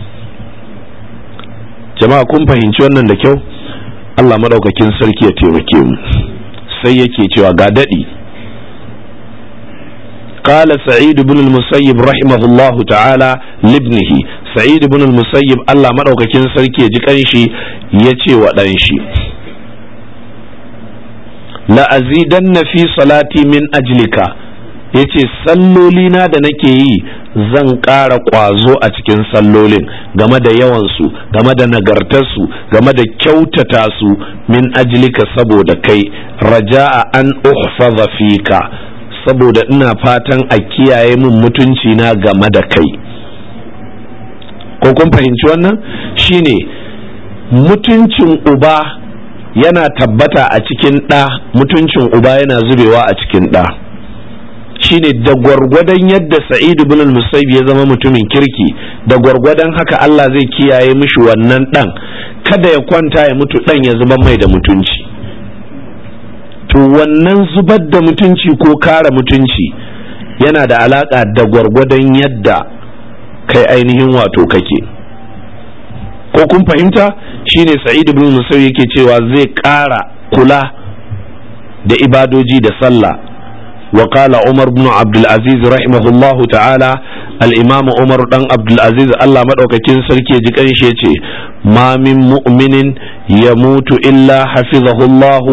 A: Jama'a kun fahimci wannan da kyau? Allah madaukakin sarki ya taimake mu. Sai yake cewa ga dadi. Qala Sa'id ibn al-Musayyib rahimahullahu ta'ala libnihi. Sa'id ibn al-Musayyib Allah madaukakin sarki ya ji kanshi yace wa dan shi, la azidanna fi salati min ajlika. Yace sallolina da nake yi zan ƙara ƙwazo a cikin sallolin, game da yawansu, game da nagartarsu, game da kyautata su, min ajlika saboda kai, raja'a an uhfaza fika, saboda ina fatan a kiyaye min mutunci na game da kai. Ko kun fahimci wannan? Shine mutuncin uba yana tabbata a cikin ɗa, mutuncin uba yana zubewa a cikin ɗa. Shine da gwargwadon yadda Sa'id ibn al-Musayyib ya zama mutumin kirki, da gwargwadon haka Allah zai kiyaye mishi wannan ɗan, kada ya kwanta ya mutu ɗan ya zubar mai da mutunci. To wannan zubar da mutunci ko kare mutunci yana da alaka da gwargwadon yadda kai ainihin wato kake. Ko kun fahimta? Shine Sa'id ibn al-Musayyib yake cewa zai ƙara kula da ibadoji da sallah. وقال عمر بن عبد العزيز رحمه الله تعالى الإمام عمر بن عبد العزيز الله مدوكاكين سركي جكان شيء ما من مؤمن يموت إلا حفظه الله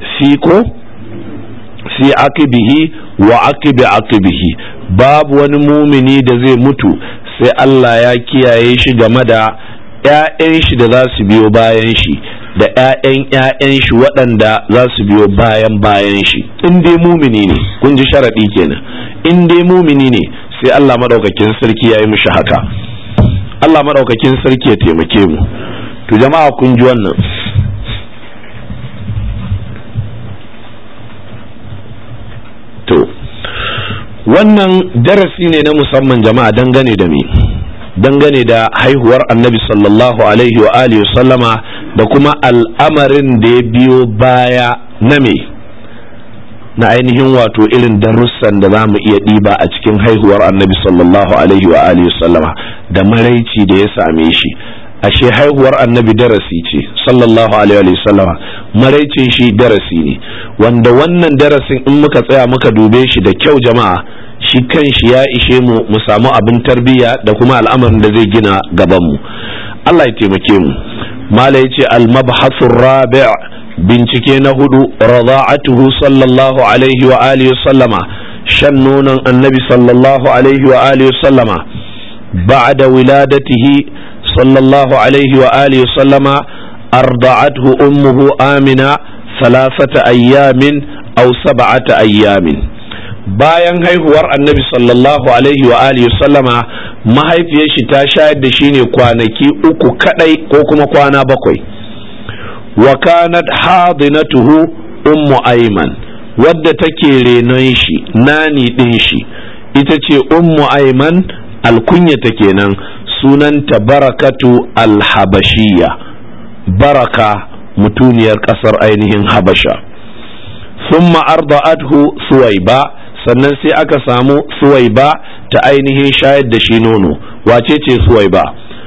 A: في عقبه وعقب عقبه. باب ونمؤمني da zai mutu sai Allah ya kiyaye shi game da ‘ya'yan shi da za su biyo bayan shi da ‘ya'yan shi waɗanda za su biyo bayan shi. In dai mumini ne, kun ji sharaɗi kenan, in dai mumini ne sai Allah maɗaukakin sarki ya yi mishi haka. Allah maɗaukakin sarki ya taimake mu. To jama'a kun ji wannan. To wannan darasi ne na musamman jama'a dangane da me? Dangane da haihuwar annabi sallallahu alaihi wa alihi sallama da kuma al'amarin da ya biyo baya na me, na ainihin wato irin darussan da za mu iya ɗiba a cikin haihuwar annabi sallallahu alaihi wa alihi sallama da maraici da ya same shi. Ashe haihuwar annabi darasi ce sallallahu alaihi wa sallama, maraicin shi darasi ne, wanda wannan darasin in muka tsaya muka dube shi da kyau jama'a, shi kan shi ya ishe mu mu samu abin tarbiyya da kuma al'amarin da zai gina gaban mu. Allah ya taimake mu. Mala yace al-mabhathur rabi' bincike na hudu, rada'atuhu sallallahu alaihi wa alihi sallama, shan nonon annabi sallallahu alaihi wa alihi sallama ba'da wiladatihi sallallahu alaihi wa alihi sallama, arda'athu ummuhu amina 3 ayyamin aw 7 ayyamin. bayan haihuwar annabi sallallahu alaihi wa alihi sallama mahaifiyar shi ta shayar da shi ne kwanaki 3 kadai ko kuma kwana 7. wa kanat hadinatuhu ummu ayman, wadda take renon shi nani din shi ita ce ummu ayman, alkunyata kenan, sunanta barakatu alhabashiyya, baraka mutuniyar kasar ainihin habasha. thumma arda'athu suwaiba, sannan sai aka samu suwaiba ta ainihin shayar da shi nono. wace ce suwaiba?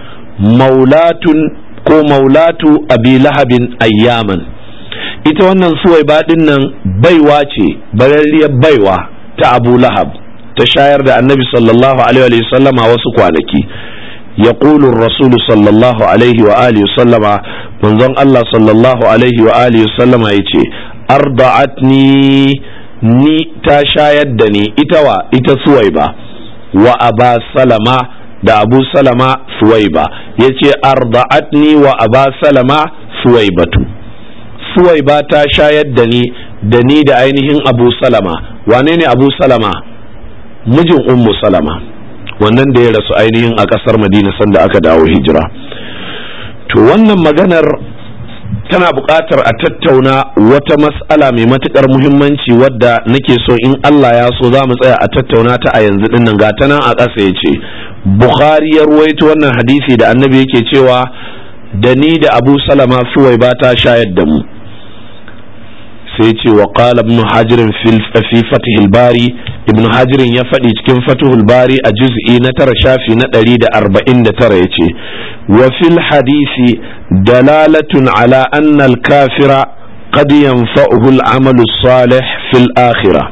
A: maulatu abi lahabin ayyaman. ita wannan suwaiba din nan baiwa ce, bararriyar baiwa ta abu lahab, ta shayar da annabi sallallahu alaihi wa sallama wasu kwanaki. yaqulu ar-rasul sallallahu alaihi wa alihi sallama, manzon Allah sallallahu alaihi wa alihi sallama yace arda'atni, ni ta shayar da ni, ita suwaiba, wa aba salama da abu salama suwaiba. yace arda'atni wa aba salama suwaibatu, suwaiba ta shayar da ni da ainihin abu salama. wane ne abu salama? mijin ummu salama, wannan da ya rasu ainihin a kasar madina sanda aka dawo hijira. to wannan maganar tana buƙatar a tattauna wata mas'ala mai matuƙar muhimmanci wadda nake so in Allah ya so za mu tsaya a tattauna ta a yanzu din nan. gata nan a ƙasa yace Bukhari ya ruwaito wannan hadisi da annabi yake cewa da ni da Abu Salama Suwaiba ta shayar da mu. sai ce wa qala ibn Hajar fi Fathul Bari, ibn Hajar ya faɗi cikin Fathul Bari a juz'i na 9 shafi na 149 yace wa fil hadisi dalalatun ala anna al-kafira qad yanfa'uhu al-amal as-salih fil akhirah.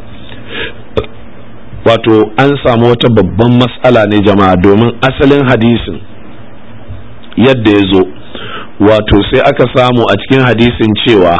A: wato an samu wata babban mas'ala ne jama'a, domin asalin hadisin yadda ya zo, wato sai aka samu a cikin hadisin cewa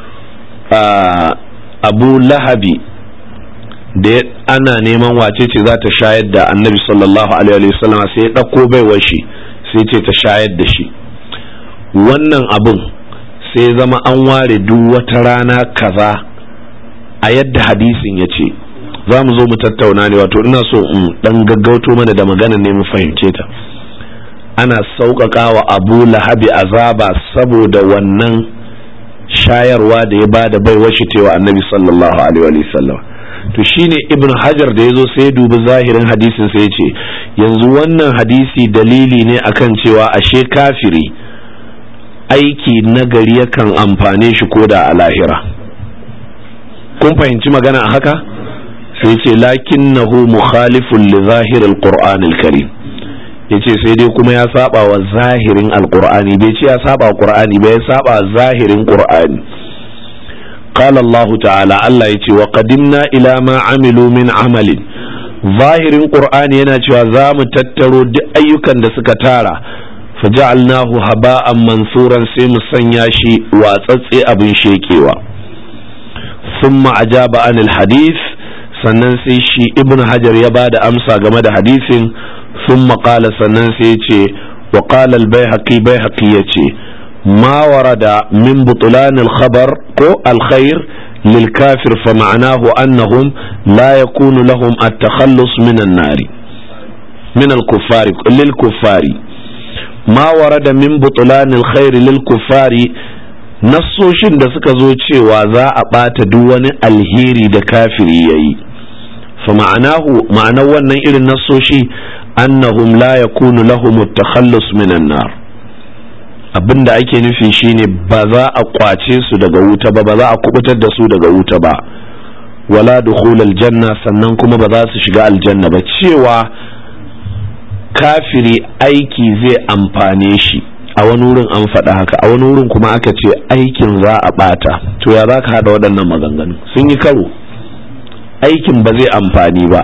A: abu lahabi da ana neman wace ce za ta shayar da annabi sallallahu alaihi wasallam, sai ya ɗauko baiwar shi sai ce ta shayar da shi. wannan abun sai zama an ware duk wata rana kaza a yadda hadisin ya ce. za mu zo mu tattauna ne, wato ina so in dan gaggauto mana da magana ne mu fahimce ta. ana sauƙaƙa wa abu lahabi azaba saboda wannan shayarwa da ya bada baiwar shi tewa annabi sallallahu alaihi wa sallam. to shine ibn hajar da yazo sai ya dubi zahirin hadisin sai ya ce yanzu wannan hadisi dalili ne akan cewa ashe kafiri aiki nagari yakan amfane shi koda a lahira. kun fahimci magana a haka? sai ce lakinnahu mukhalifun li zahiril qur'anil karim, yace sai dai kuma ya saba wa zahirin alqur'ani, bai ce ya saba wa qur'ani bai saba zahirin qur'ani. qala Allah ta'ala, Allah yace wa qadimna ila ma amilu min amalin, zahirin qur'ani yana cewa za mu tattaro duk ayyukan da suka tara, faja'alnahu haba'an mansuran, sai mu sanya shi watsatse abin shekewa. thumma ajaba anil hadith, sannan sai shi ibn hajar ya bada amsa game da hadisin. ثم قال sannan sai yace wa qala al-Baihaqi, Baihaqi yace ma warada min butlan al-khabar ko al-khair lil kafir fa ma'nahu annahum la yakunu lahum at-takhallus min an-nar min al-kuffar lil kuffari. ma warada min butlan al-khair lil kuffari, nassoshin da suka zo cewa za a bata duk wani alheri da kafiri yayi, fa ma'anahu, ma'anar wannan irin nassoshi annahum la yakunu lahum at-takhallus minan nar, abinda ake nufi shine ba za a kwace su daga wuta ba, ba za a kubutar da su daga wuta ba, wala dukhul aljanna, sannan kuma ba za su shiga aljanna ba. cewa kafiri aiki zai amfane shi, a wani wurin an faɗa haka, a wani wurin kuma aka ce aikin za a ɓata. to ya za ka haɗa waɗannan maganganu? sun yi karo. aikin ba zai amfani ba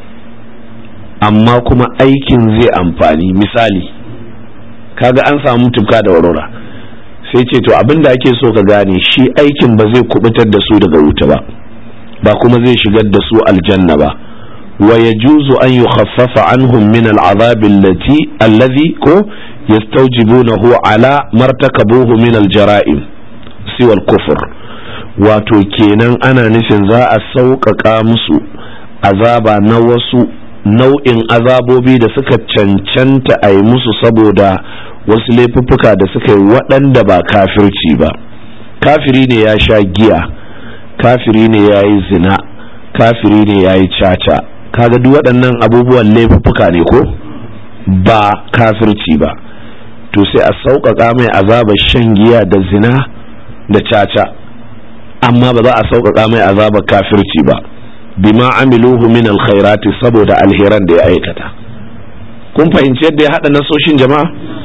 A: amma kuma aikin zai amfani. misali kaga an samu tufka da warwara, sai ce to abinda ake so ka gane shi aikin ba zai kubutar da su daga wuta ba, ba kuma zai shigar da su aljanna ba. wa yajuzu an yukhaffafa anhum min al'azab alladhi ko yastawjibunahu ala martakabuhu min al-jara'im siwa al-kufr. wato kenan ana nufin za a sauƙaƙa musu azaba na wasu nau'in azabobi da suka cancanta a yi musu saboda wasu laifuffuka da suka yi waɗanda ba kafirci ba. Kafiri ne ya sha giya, kafiri ne ya yi zina, kafiri ne ya yi caca, kaga duk waɗannan abubuwan laifuffuka ne ko ba kafirci ba, to sai a sauƙaƙa mai azabar shan giya da zina da caca, amma ba za a sauƙaƙa mai azabar kafirci ba, bima amiluhu min alkhairati, saboda alheran da ya aikata. Kun fahimci yadda ya haɗa nasoshin jama'a?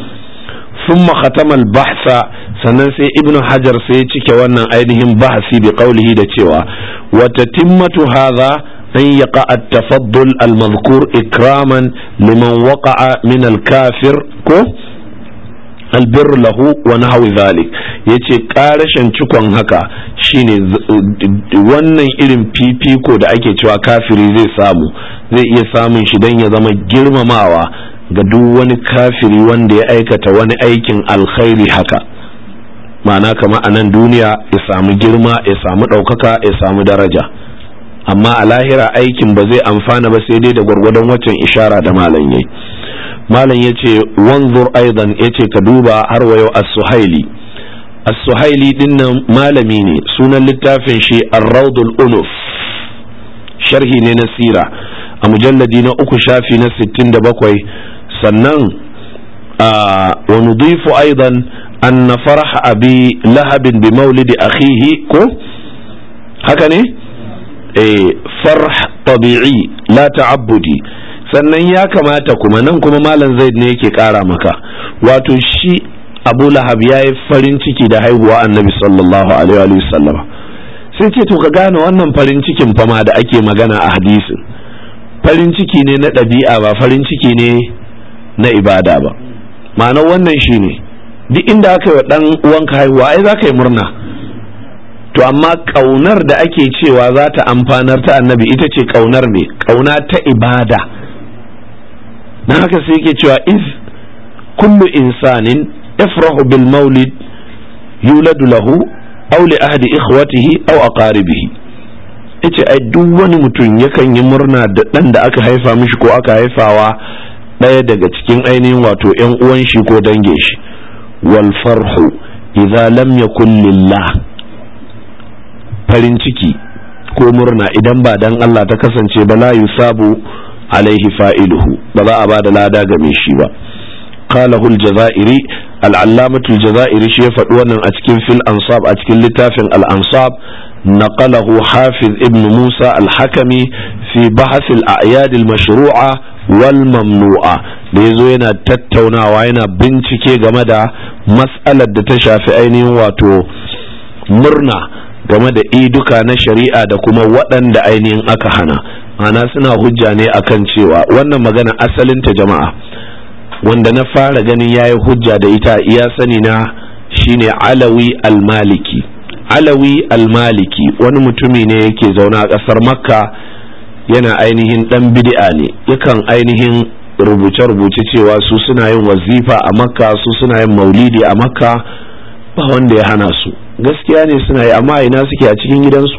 A: ثم ختم البحث, sannan sai ibnu hajar sai ya cike wannan ainihin bahasi bi qawlihi da cewa wa tatimmatu hadha an yaqa at-tafaddul al-madhkur ikraman liman waqa'a min al-kafir ko albir lahu wa nahwi dhalik. Yace karashin cikon haka shine wannan irin fifiko da ake cewa kafiri zai samu, zai iya samun shi dan ya zama girmamawa ga duk wani kafiri wanda ya aikata wani aikin alkhairi haka, ma'ana kama a nan duniya ya samu girma, ya samu ɗaukaka, ya samu daraja, amma a lahira aikin ba zai amfana ba sai dai da gwargwadon waccan ishara da malam yayi. Malam yace wanzur aidan, yace ka duba har wayo as-suhaili. As-suhaili dinnan malami ne, sunan littafin shi ar-rawdul unuf, sharhi ne na sira a mujalladi na 3 shafi na 67. sannan wa nudifu aidan أن فرح أبي لهب بمولد أخيه كو هكذا فرح طبيعي لا تعبدي. sannan ya kamata kuma nan kuma malam zaid ne yake kara maka, wato shi abu lahab ya yi farin ciki da haihuwa annabi sallallahu alaihi wa sallama, sai ce to ka gane wannan farin cikin fama da ake magana a hadisin farin ciki ne na ɗabi'a ba farin ciki ne na ibada ba. ma'anar wannan shine duk inda aka yi wa ɗan uwanka haihuwa ai za ka yi murna, to amma ƙaunar da ake cewa za ta amfanar ta annabi ita ce ƙaunar me, ƙauna ta ibada. na haka sai yake cewa iz kullu insanin yafrahu bil maulid yuladu lahu aw li ahdi ikhwatihi aw aqaribihi. yace ai duk wani mutum yakan yi murna da dan da aka haifa mishi ko aka haifawa daya daga cikin ainihin wato ƴan uwan shi ko dangin shi. wal farhu idza lam yakun lillah, farin ciki ko murna idan ba dan Allah ta kasance ba la yusabu alaihi fa'iluhu, ba za a ba da lada game shi ba. qalahu al-jazairi, al-allamatu al-jazairi shi ya faɗi wannan a cikin fil ansab, a cikin littafin al-ansab. naqalahu hafiz ibn musa al-hakami fi bahth al-a'yad al-mashru'a wal mamnu'a, da yazo yana tattaunawa yana bincike game da mas'alar da ta shafi ainihin wato murna game da iduka na shari'a da kuma waɗanda ainihin aka hana. ana suna hujja ne akan cewa wannan magana asalinta jama'a wanda na fara ganin yayi hujja da ita iya sani na shine Alawi al-Maliki. Alawi al-Maliki wani mutumi ne yake zaune a ƙasar Makka, yana ainihin dan bid'a ne, yakan ainihin rubuce-rubuce cewa su suna yin wazifa a Makka, su suna yin maulidi a Makka, ba wanda ya hana su, gaskiya ne suna yi, amma ina suke? a cikin gidansu.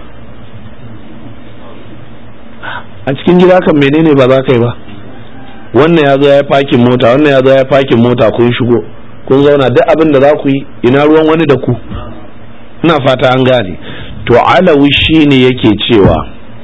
A: a cikin gida kan menene ba za ka yi ba? wannan ya zo ya yi fakin mota, wannan ya zo ya yi fakin mota, kun shigo kun zauna, duk abin da za ku yi ina ruwan wani da ku? ina fata an gane. to Alawi shine yake cewa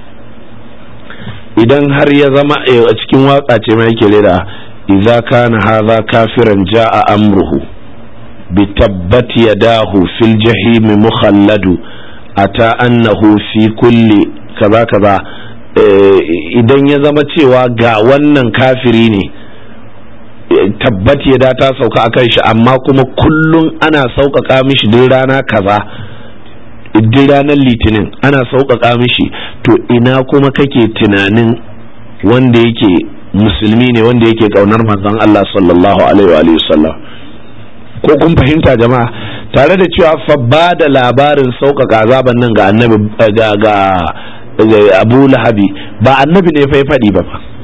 A: idan har ya zama a cikin waka ce ma yake leda, idza kana hadha kafiran jaa amruhu bi tabbat yadahu fil jahim mukhalladu ata annahu fi kulli kaza kaza. idan ya zama cewa ga wannan kafiri ne, tabbat yada ta sauka akan shi, amma kuma kullum ana sauƙaƙa mishi duk rana kaza, duk ranar litinin ana sauƙaƙa mishi, to ina kuma kake tunanin wanda yake musulmi ne, wanda yake ƙaunar manzon Allah sallallahu alaihi wa sallam? ko kun fahimta jama'a? tare da cewa fa ba da labarin sauƙaƙa azaban nan ga annabi ga Abu Lahabi ba annabi ne fa ya faɗi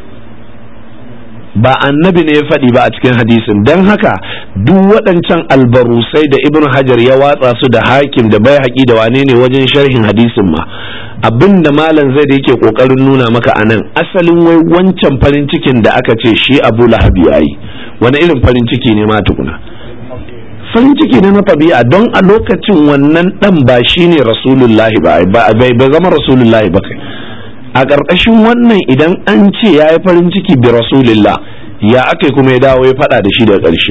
A: ba annabi ne ya faɗi ba a cikin hadisin. don haka duk waɗancan albarusai da Ibn Hajar ya watsa su da Hakim da Baihaqi da wane ne wajen sharhin hadisin ma, abinda malam zai da yake kokarin nuna maka anan asalin wai wancan farin cikin da aka ce shi Abu Lahab yayi wani irin farin ciki ne ma tukuna farin ciki ne na tabi'a don a lokacin wannan dan ba shine rasulullahi ba bai zama rasulullahi ba kai a ƙarƙashin wannan idan an ce yayi farin ciki bi rasulillah ya akai kuma ya dawo ya faɗa da shi daga ƙarshe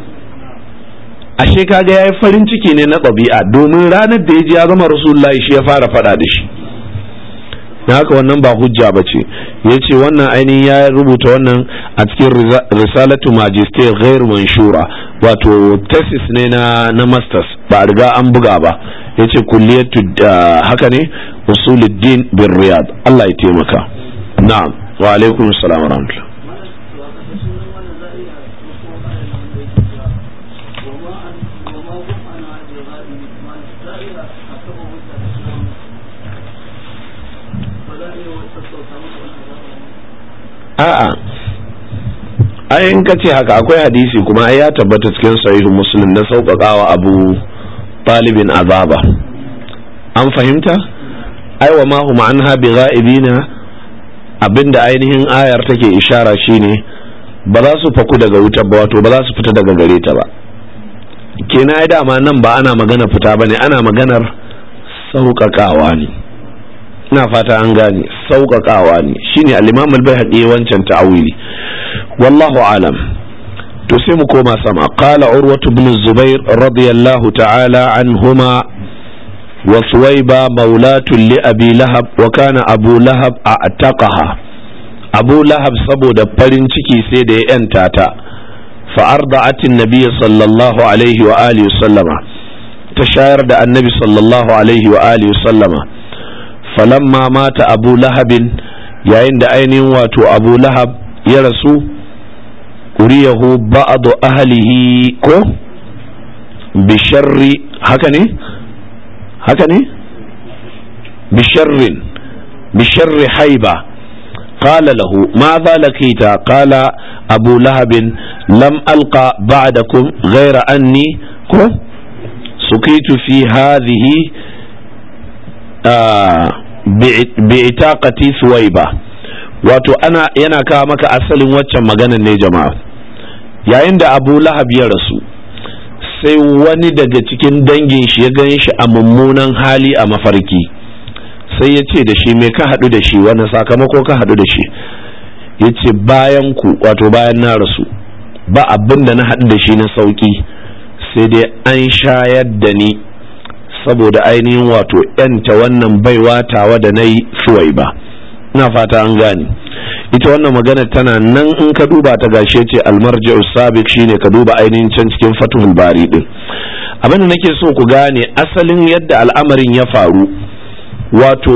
A: ashe kaga yayi farin ciki ne na tabi'a domin ranar da ya ji ya zama rasulullahi shi ya fara faɗa da shi na haka wannan ba hujja ba ce ya ce wannan ainihin ya rubuta wannan a cikin risalatu magister ghair manshura wato thesis ne na masters ba a riga an buga ba ya ce kulliyatu haka ne usuluddin bin riyad Allah ya taimaka na'am wa alaikum assalam wa rahmatullah a'a ai in ka ce haka akwai hadisi kuma ai ya tabbata cikin sahihu muslim na sauƙaƙawa Abu Talibin azaba an fahimta ai wa ma hum anha bighaibina abinda ainihin ayar take ishara shine ba za su faku daga wutar ba wato ba za su fita daga gare ta ba kenan ai dama nan ba ana magana fita bane ana maganar sauƙaƙawa ne ina fata an gane sauƙaƙawa ne shine al-Imam al-Baihaqi wancan ta'awili wallahu alam to sai mu koma sama qala urwatu ibn zubair radiyallahu ta'ala anhuma wa suwayba maulatun li abi lahab wa kana abu lahab a'taqaha abu lahab saboda farin ciki sai da ya yanta ta fa arda'at an-nabiy sallallahu alaihi wa alihi sallama ta shayar da annabi sallallahu alaihi wa alihi sallama falamma mata abu lahabin yayin da ainihin wato abu lahab ya rasu uriyahu ba'adu ahlihi ko bisharri haka ne bisharri haiba qala lahu madha lakita qala abu lahabin lam alqa ba'dakum ghayra anni ko sukitu fi hadhihi bi'itaqati suwaiba wato yana kawo maka asalin waccan maganar ne jama'a yayin da Abu Lahab ya rasu sai wani daga cikin dangin shi ya gan shi a mummunan hali a mafarki sai ya ce da shi me ka haɗu da shi wani sakamako ka haɗu da shi ya ce bayan ku wato bayan na rasu ba abin da na haɗu da shi na sauki sai dai an shayar da ni saboda ainihin wato yanta wannan baiwa tawa da na yi suwai ba ina fata an gane ita wannan magana tana nan in ka duba ta gashe ce almarji'u sabiq shine ka duba ainihin can cikin fathul bari din abin da nake so ku gane asalin yadda al'amarin ya faru wato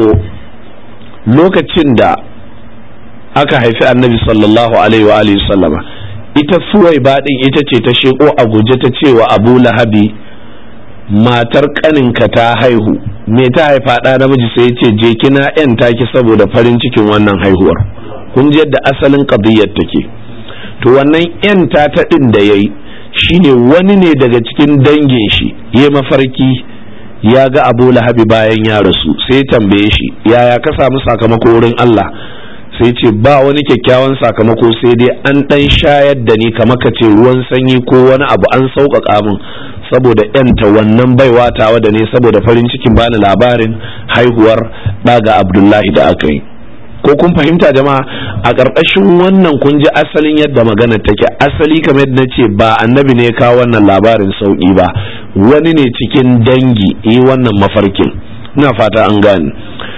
A: lokacin da aka haifi annabi sallallahu alaihi wa alihi sallama ita suwai ba din ita ce ta sheko a guje ta cewa abu lahabi matar kaninka ta haihu me ta haifa ɗa namiji sai ce je kina yan taki saboda farin cikin wannan haihuwar kun ji yadda asalin qadiyyar take to wannan yan ta din da yayi shine wani ne daga cikin dangin shi ya mafarki ya ga Abu Lahabi bayan ya rasu sai tambaye shi yaya ka samu sakamako wurin Allah sai ce ba wani kyakkyawan sakamako sai dai an dan shayar da ni kamar ka ce ruwan sanyi ko wani abu an sauƙaƙa min saboda yanta wannan baiwa tawa da ne saboda farin cikin bani labarin haihuwar ɗaga Abdullahi da aka yi ko kun fahimta jama'a a ƙarƙashin wannan kun ji asalin yadda magana take asali kamar yadda nace ba annabi ne ya kawo wannan labarin sauki ba wani ne cikin dangi yi wannan mafarkin ina fata an gane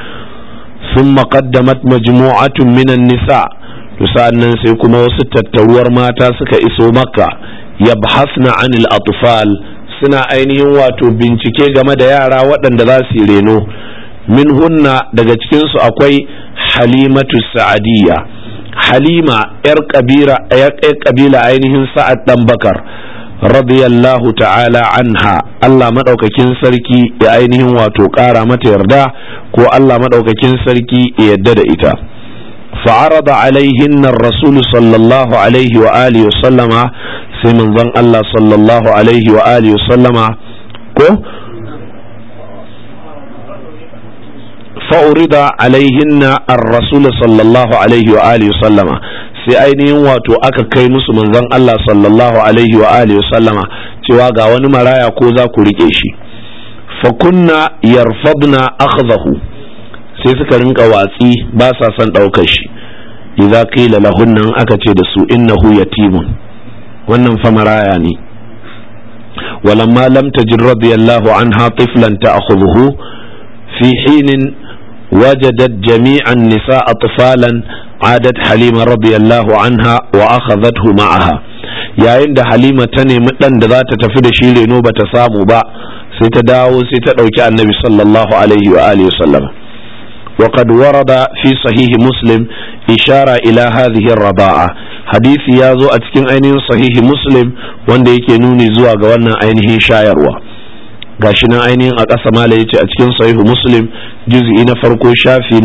A: ثم قدمت مجموعة من النساء sa'annan sai kuma wasu tattaruwar mata suka iso makka yabhasna anil atfal suna ainihin wato bincike game da yara waɗanda za su reno min hunna daga cikinsu akwai halimatu sa'adiyya halima yar kabila ainihin sa'ad dan bakar radiyallahu ta'ala anha Allah madaukakin sarki ya ainihin wato ƙara mata yarda ko Allah madaukakin sarki ya yarda da ita fa'arada alaihin ar-rasul sallallahu alaihi wa alihi wa sallama sai manzon Allah sallallahu alaihi wa alihi wa sallama ko fa'urida alaihinna ar-rasul sallallahu alaihi wa alihi sallama, sai ainihin wato aka kai musu manzon Allah sallallahu alaihi wa alihi sallama cewa ga wani maraya ko za ku rike shi. fa kunna yarfadna akhdahu, sai suka rinka watsi ba sa son daukar shi. idza qila lahunna, aka ce da su innahu yatimun, wannan fa maraya ne. walamma lam tajid radiyallahu anha tiflan ta'khudhuhu fi hinin wajadat jami'an nisa atfalan adat halima radiyallahu anha wa akhadhathu ma'aha. yayin da halima ta nemi dan da za ta tafi da shi reno bata samu ba, sai ta dawo sai ta dauki annabi sallallahu alaihi wa alihi wasallam. وقد ورد في صحيح مسلم إشارة إلى هذه الرضاعة. حديث يازو أتكين أينه صحيح مسلم وانده يكينوني زوا قوانا أينه شايروا. قاشنا أينه أقسم عليه أتكين صحيح مسلم جزء نفرقو شافي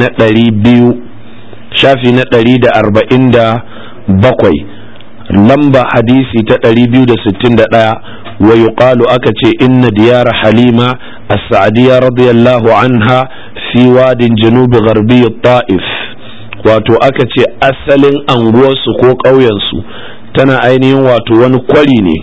A: نتري دا 47 لمبا حديثي تتري بيو دا 61. ويقال أكتي إن ديار حليمة السعدية رضي الله عنها في واد جنوب غربي الطائف. wato aka ce asalin anguwarsu ko ƙauyensu tana ainihin wato wani kwari ne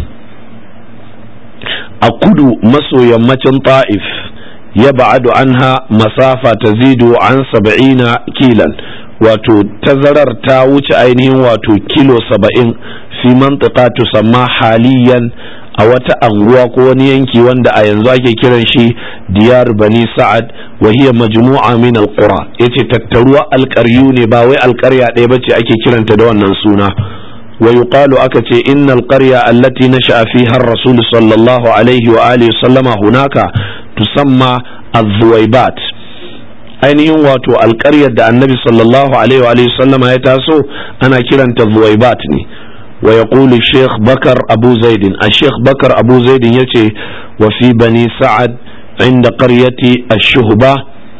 A: a kudu maso yammacin ta'if, ya ba'adu anha masafa ta zido an 70 kilan, wato tazarar ta wuce ainihin wato kilo 70 fi mantiqa tusamma haliyan, a wata anguwa ko wani yanki wanda a yanzu ake kiran shi diyar bani sa'ad, wa hiya majmu'a min alqura. yace tattaruwa alqaryu ne, ba wai alqarya ɗaya bace ake kiranta da wannan suna. wa yuqalu, aka ce innal qarya allati nasha'a fiha ar-rasul sallallahu alaihi wa alihi sallama hunaka tusamma az-zuwaibat. ainihin wato alqaryar da annabi sallallahu alaihi wa alihi sallama ya taso ana kiranta zuwaibat ne. ويقول الشيخ بكر أبو زيد، الشيخ بكر أبو زيد يتي وفي بني سعد عند قرية الشهبة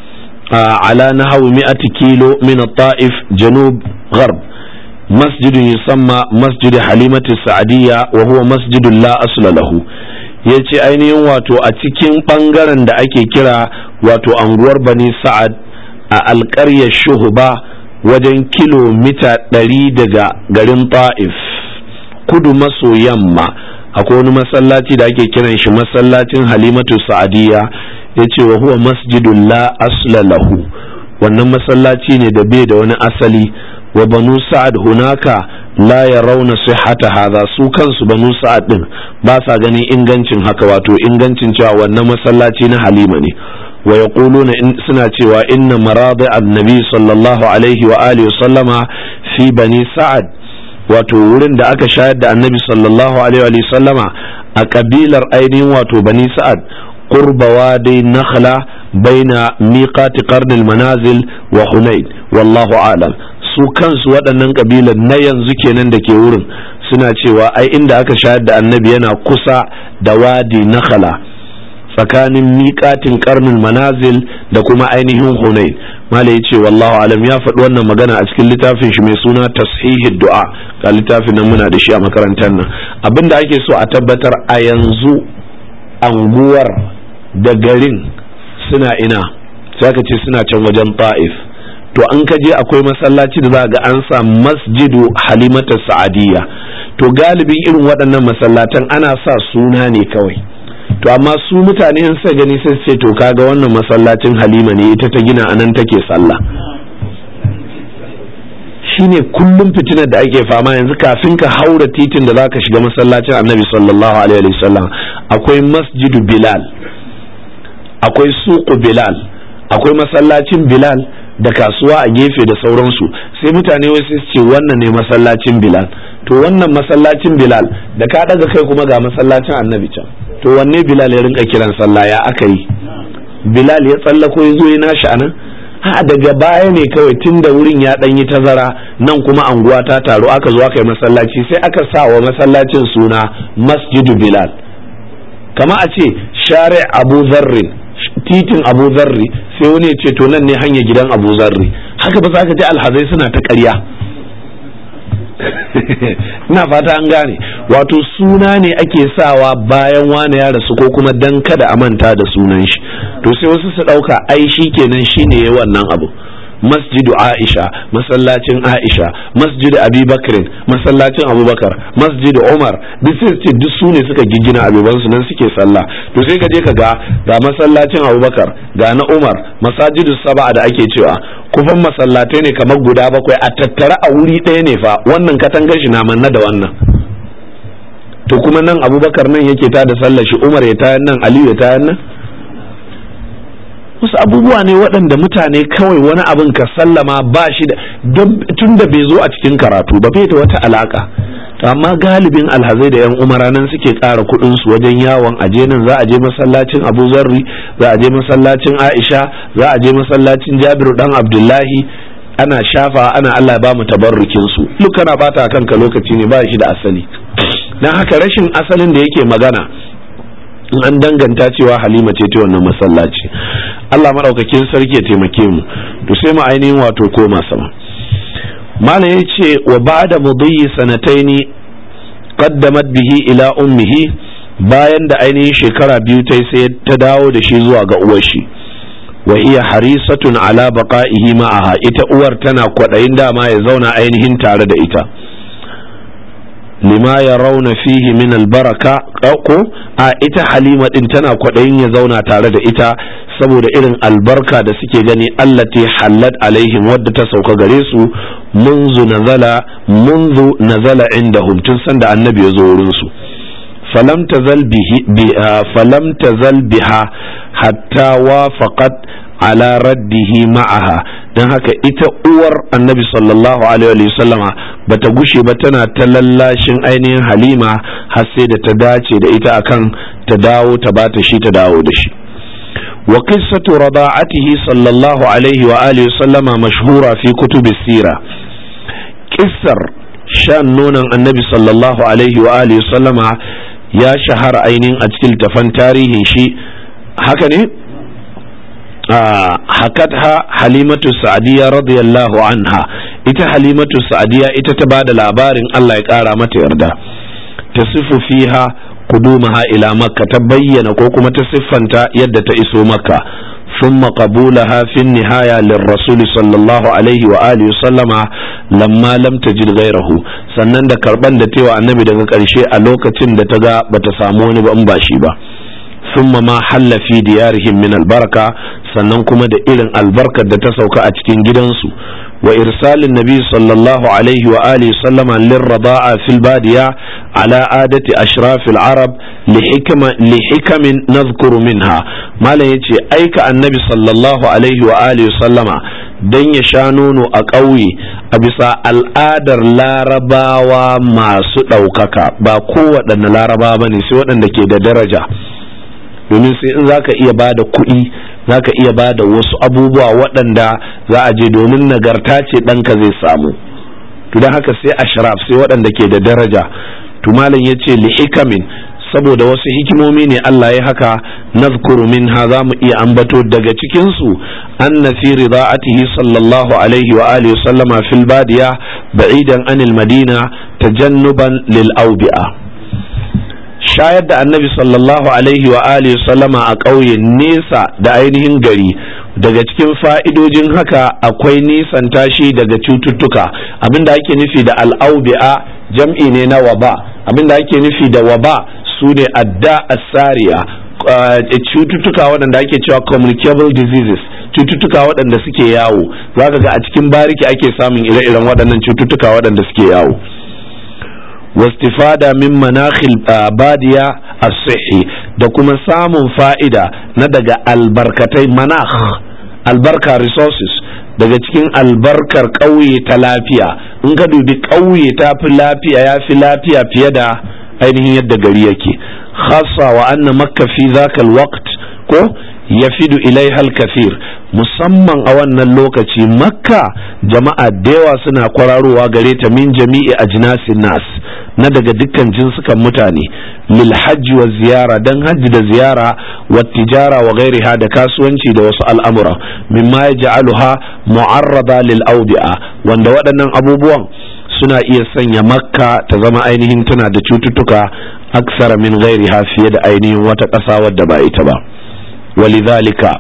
A: على نحو 100 كيلو من الطائف جنوب غرب مسجد يسمى مسجد حليمة السعدية وهو مسجد لا أصل له. yace ainihin wato a cikin bangaren da ake kira wato anguwar bani sa'ad a alƙaryar shuhba wajen kilomita 100 daga garin ta'if kudu maso yamma, akwai wani masallaci da ake kiran shi masallacin halimatu sa'adiyya. yace wa huwa masjidun la asla lahu, wannan masallaci ne da bai da wani asali. wa banu sa'ad hunaka la yarawna sihhata hadha, su kansu banu sa'ad din ba sa ganin ingancin haka, wato ingancin cewa wannan masallaci na halima ne. wa yaquluna suna cewa inna maradi annabi sallallahu alaihi wa alihi sallama fi bani sa'ad, wato wurin da aka shayar da annabi sallallahu alaihi wa sallama a kabilar ainihin wato bani sa'ad qurba wadi nakhla baina miqati qarnil manazil wa hunain, wallahu a'lam. su kansu waɗannan kabilan na yanzu kenan da ke wurin suna cewa ai inda aka shayar da annabi yana kusa da wadi nakhla tsakanin miƙatin karnin manazil da kuma ainihin hunain. malai yace wallahu alam, ya faɗi wannan magana a cikin littafin shi mai suna tashihid du'a, ga littafin nan muna da shi a makarantar nan. abinda ake so a tabbatar a yanzu anguwar da garin suna ina, sai aka ce suna can wajen ta'if. to an kaje akwai masallaci da za ga an sa masjidu halimatu sa'adiyya. to galibin irin waɗannan masallatan ana sa suna ne kawai, to amma su mutane in sai gani sai ce to kaga wannan masallacin halima ne, ita ta gina anan take sallah. shine kullum fitinar da ake fama yanzu. kafin ka haura titin da zaka shiga masallacin annabi sallallahu alaihi wasallam akwai masjidu bilal, akwai suqu bilal, akwai masallacin bilal da kasuwa a gefe da sauransu. sai mutane wai sai ce wannan ne masallacin bilal. to wannan masallacin bilal da ka daga kai kuma ga masallacin annabi can, to wanne bilal ya rinka kiran sallah? ya aka yi bilal ya tsallako ya zo ya nashi anan? daga baya ne kawai, tun da wurin ya dan yi tazara, nan kuma anguwa ta taru aka zo aka yi masallaci, sai aka sa wa masallacin suna masjidu bilal. kama a ce share abu zarri, titin abu zarri, sai wani ya ce to nan ne hanyar gidan abu zarri. haka ba za ka ji alhazai suna ta ƙarya. ina fata an gane, wato suna ne ake sawa bayan wane ya rasu ko kuma dan kada a manta da sunan shi, to sai wasu su ɗauka ai shi kenan shine yayi wannan abu. Masjidu Aisha, masallacin Aisha, masjidu Abi Bakrin, masallacin Abubakar, masjidu Umar, duk su ne suka giggina abubansu nan suke sallah. To sai ka je ka ga masallacin Abubakar, ga na Umar, masajidu Saba'a da ake cewa kufan masallatai ne kamar guda 7 a tattara a wuri ɗaya ne fa, wannan katangar shi na manna da wannan. To kuma nan Abubakar nan yake ta da sallar shi, Umar ya tayan nan, Aliyu ya tayan nan. Wasu abubuwa ne waɗanda mutane kawai wani abin ka sallama ba shi da tun da bai zo a cikin karatu ba, bai da wata alaka. Amma galibin alhazai da yan umara nan suke ƙara kuɗin su wajen yawon aje nan, za a je masallacin Abu Zarri, za a je masallacin Aisha, za a je masallacin Jabiru dan Abdullahi, ana shafa ana Allah ba mu tabarrukin su. Duk kana bata kanka lokaci ne, ba shi da asali. Dan haka rashin asalin da yake magana in an danganta cewa Halima ce ta wannan masallaci. Allah madaukakin sarki ya taimake mu. To sai mu ainihin wato koma sama. Malam yace wa ba'da mudhi sanataini qaddamat bihi ila ummihi, bayan da ainihin shekara 2 tai sai ta dawo da shi zuwa ga uwar shi. Wa hiya harisatun ala baqa'ihi ma'aha, ita uwar tana kwadayin dama ya zauna ainihin tare da ita. Lima ya rauna fihi min albaraka, ko a ita Halima din tana kwaɗayin ya zauna tare da ita saboda irin albarka da suke gani allati hallat alaihim, wadda ta sauka gare su munzu nazala indahum, tun sanda annabi ya zo wurin su. falam tazal biha hatta wafaqat ala raddihi ma'aha, don haka ita uwar annabi sallallahu alaihi wa sallama bata gushe ba tana ta lallashin ainihin Halima har sai da ta dace da ita akan ta dawo ta bata shi, ta dawo da shi. wa qissatu rada'atihi sallallahu alaihi wa alihi wa sallama mashhura fi kutubi sira, kissar shan nonon annabi sallallahu alaihi wa alihi wa sallama ya shahara ainihin a cikin tafan tarihin shi. haka ne hakatha Halimatu Sa'diyya radiyallahu anha, ita Halimatu Sa'diyya ita ta bada labarin, Allah ya kara mata yarda. Tasifu fiha qudumaha ila Makka, ta bayyana ko kuma ta siffanta yadda ta iso Makka. ثم قبولها في النهاية للرسول صلى الله عليه وآله وسلم لما لم تجد غيره, sannan da karban da tewa annabi daga ƙarshe a lokacin da ta ga bata samu wani ba in ba shi ba. ثم ما حل في ديارهم من البركة, sannan kuma da irin albarkar da ta sauka a cikin gidansu. wa irsalin nabi sallallahu alaihi wa alihi sallama lirrada'a fil badiya ala adati ashrafil arab li hikamin nadhkuru minha, malam yace aika annabi sallallahu alaihi wa alihi sallama dan ya sha nono a ƙauye a bisa al'adar larabawa masu ɗaukaka, ba kowaɗanne larabawa bane, sai waɗanda ke da daraja. domin sai in zaka iya bada kuɗi, zaka iya bada wasu abubuwa waɗanda za a je domin nagarta ce ɗanka zai samu. to don haka sai ashraf, sai waɗanda ke da daraja. to malam yace li hikamin, saboda wasu hikimomi ne Allah ya haka. nazkuru minha, za mu iya ambato daga cikin su anna fi rida'atihi sallallahu alaihi wa alihi sallama fil badiya ba'idan anil madina tajannuban lil awbi'a, shayar da annabi sallallahu alaihi wa alihi sallama a ƙauye nesa da ainihin gari. daga cikin fa'idojin haka akwai nisan tashi daga cututtuka. abinda ake nufi da al'aubi'a jam'i ne na waba, abinda ake nufi da waba su ne adda asariya, cututtuka waɗanda ake cewa communicable diseases, cututtuka waɗanda suke yawo. zaka ga a cikin bariki ake samun ire-iren waɗannan cututtuka waɗanda suke yawo. wastifada min manakhil badiya as-sihhi, da kuma samun fa'ida na daga albarkatai manakh, albarka resources, daga cikin albarkar ƙauye ta lafiya. in ka dubi ƙauye ta fi lafiya, ya fi lafiya fiye da ainihin yadda gari yake. khassa wa anna makka fi zakal waqt ko yafidu ilaiha al-kathir, musamman a wannan lokaci makka jama'a da yawa suna kwararowa gare ta min jami'i ajnasin nas, na daga dukkan jinsukan mutane, lil hajji wa ziyara, dan hajji da ziyara, wa tijara wa ghairiha, da kasuwanci da wasu al'amura, mimma yaj'aluha mu'arrada lil awbi'a, wanda waɗannan abubuwan suna iya sanya makka ta zama ainihin tana da cututtuka aksara min ghairiha fiye da ainihin wata ƙasa wadda ba ita ba. walidhalika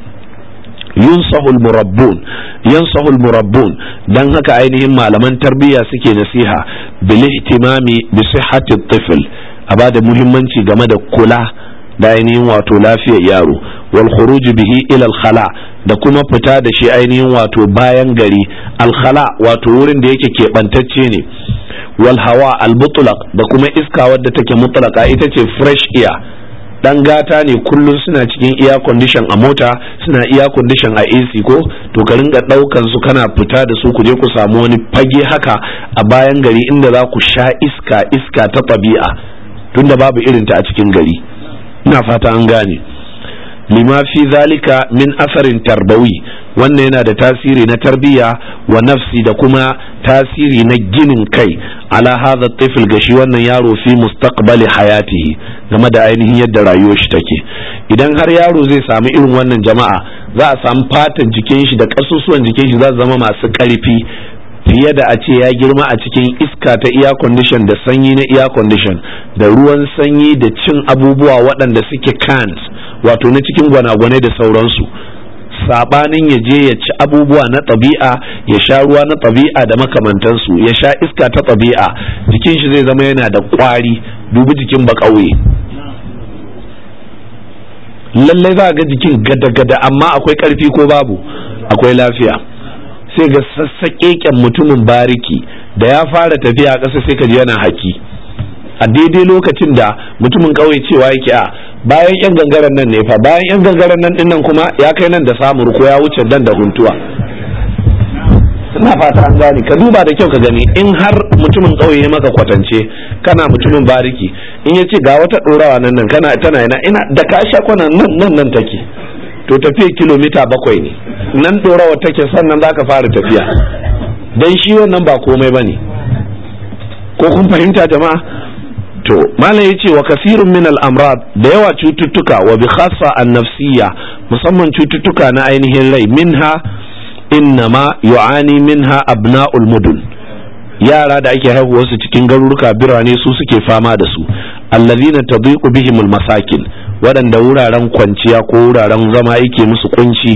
A: yansahu almurabbun dan haka ainihin malaman tarbiyya suke nasiha bil ihtimami bi sihhati at-tifl a bada muhimmanci game da kula da ainihin wato lafiyar yaro, wal khuruj bihi ila al-khala da kuma fita da shi ainihin wato bayan gari, al-khala wato wurin da yake keɓantacce ne, wal hawa al-mutlaq da kuma iska wadda take mutlaqa ita ce fresh air. Dan gata ne kullum suna cikin air condition a mota, suna air condition a AC ko to ka ringa daukan su kana fita da su ku je ku samu wani fage haka a bayan gari inda za ku sha iska ta tabi'a tunda babu irinta a cikin gari. ina fata an gane. lima fi zalika min asarin tarbawi, wannan yana da tasiri na tarbiyya wa nafsi da kuma tasiri na ginin kai ala hadha tifl gashi wannan yaro fi mustaqbali hayatihi game da ainihin yadda rayuwar shi take. idan har yaro zai samu irin wannan jama'a za a samu fatan jikin shi da kasusuwan jikin shi za su zama masu karfi fiye da a ce ya girma a cikin iska ta air condition da sanyi na air condition da ruwan sanyi da cin abubuwa waɗanda suke cans wato na cikin gwanagwane da sauransu, sabanin ya je ya ci abubuwa na ɗabi'a, ya sha ruwa na ɗabi'a da makamantansu, ya sha iska ta ɗabi'a, jikin shi zai zama yana da ƙwari. dubi jikin baƙauye, lallai za ga jikin gada-gada amma akwai ƙarfi ko babu? akwai lafiya. sai ga sassaƙeƙen mutumin bariki da ya fara tafiya a ƙasa sai ka ji yana haki, a daidai lokacin da mutumin ƙauye cewa yake a bayan yan gangaren nan ne fa, bayan yan gangaren nan dinnan kuma ya kai nan da samur ko ya wuce dan da huntuwa. ina fata an gane, ka duba da kyau ka gani, in har mutumin ƙauye ya maka kwatance kana mutumin bariki in ya ce ga wata ɗorawa nan kana tana ina da ka sha kwanan nan take to tafiya kilomita 7 ne nan ɗorawa take sannan za ka fara tafiya, dan shi wannan ba komai bane. ko kun fahimta jama'a? to malam yace wa kasirun min al-amrad, da yawa cututtuka wa bi khassa an-nafsiyya, musamman cututtuka na ainihin rai, minha innama yu'ani minha abna'ul mudun, yara da ake haihuwar su cikin garuruka birane su suke fama da su, allazina tadiqu bihim al-masakin, waɗanda wuraren kwanciya ko wuraren zama yake musu kunci,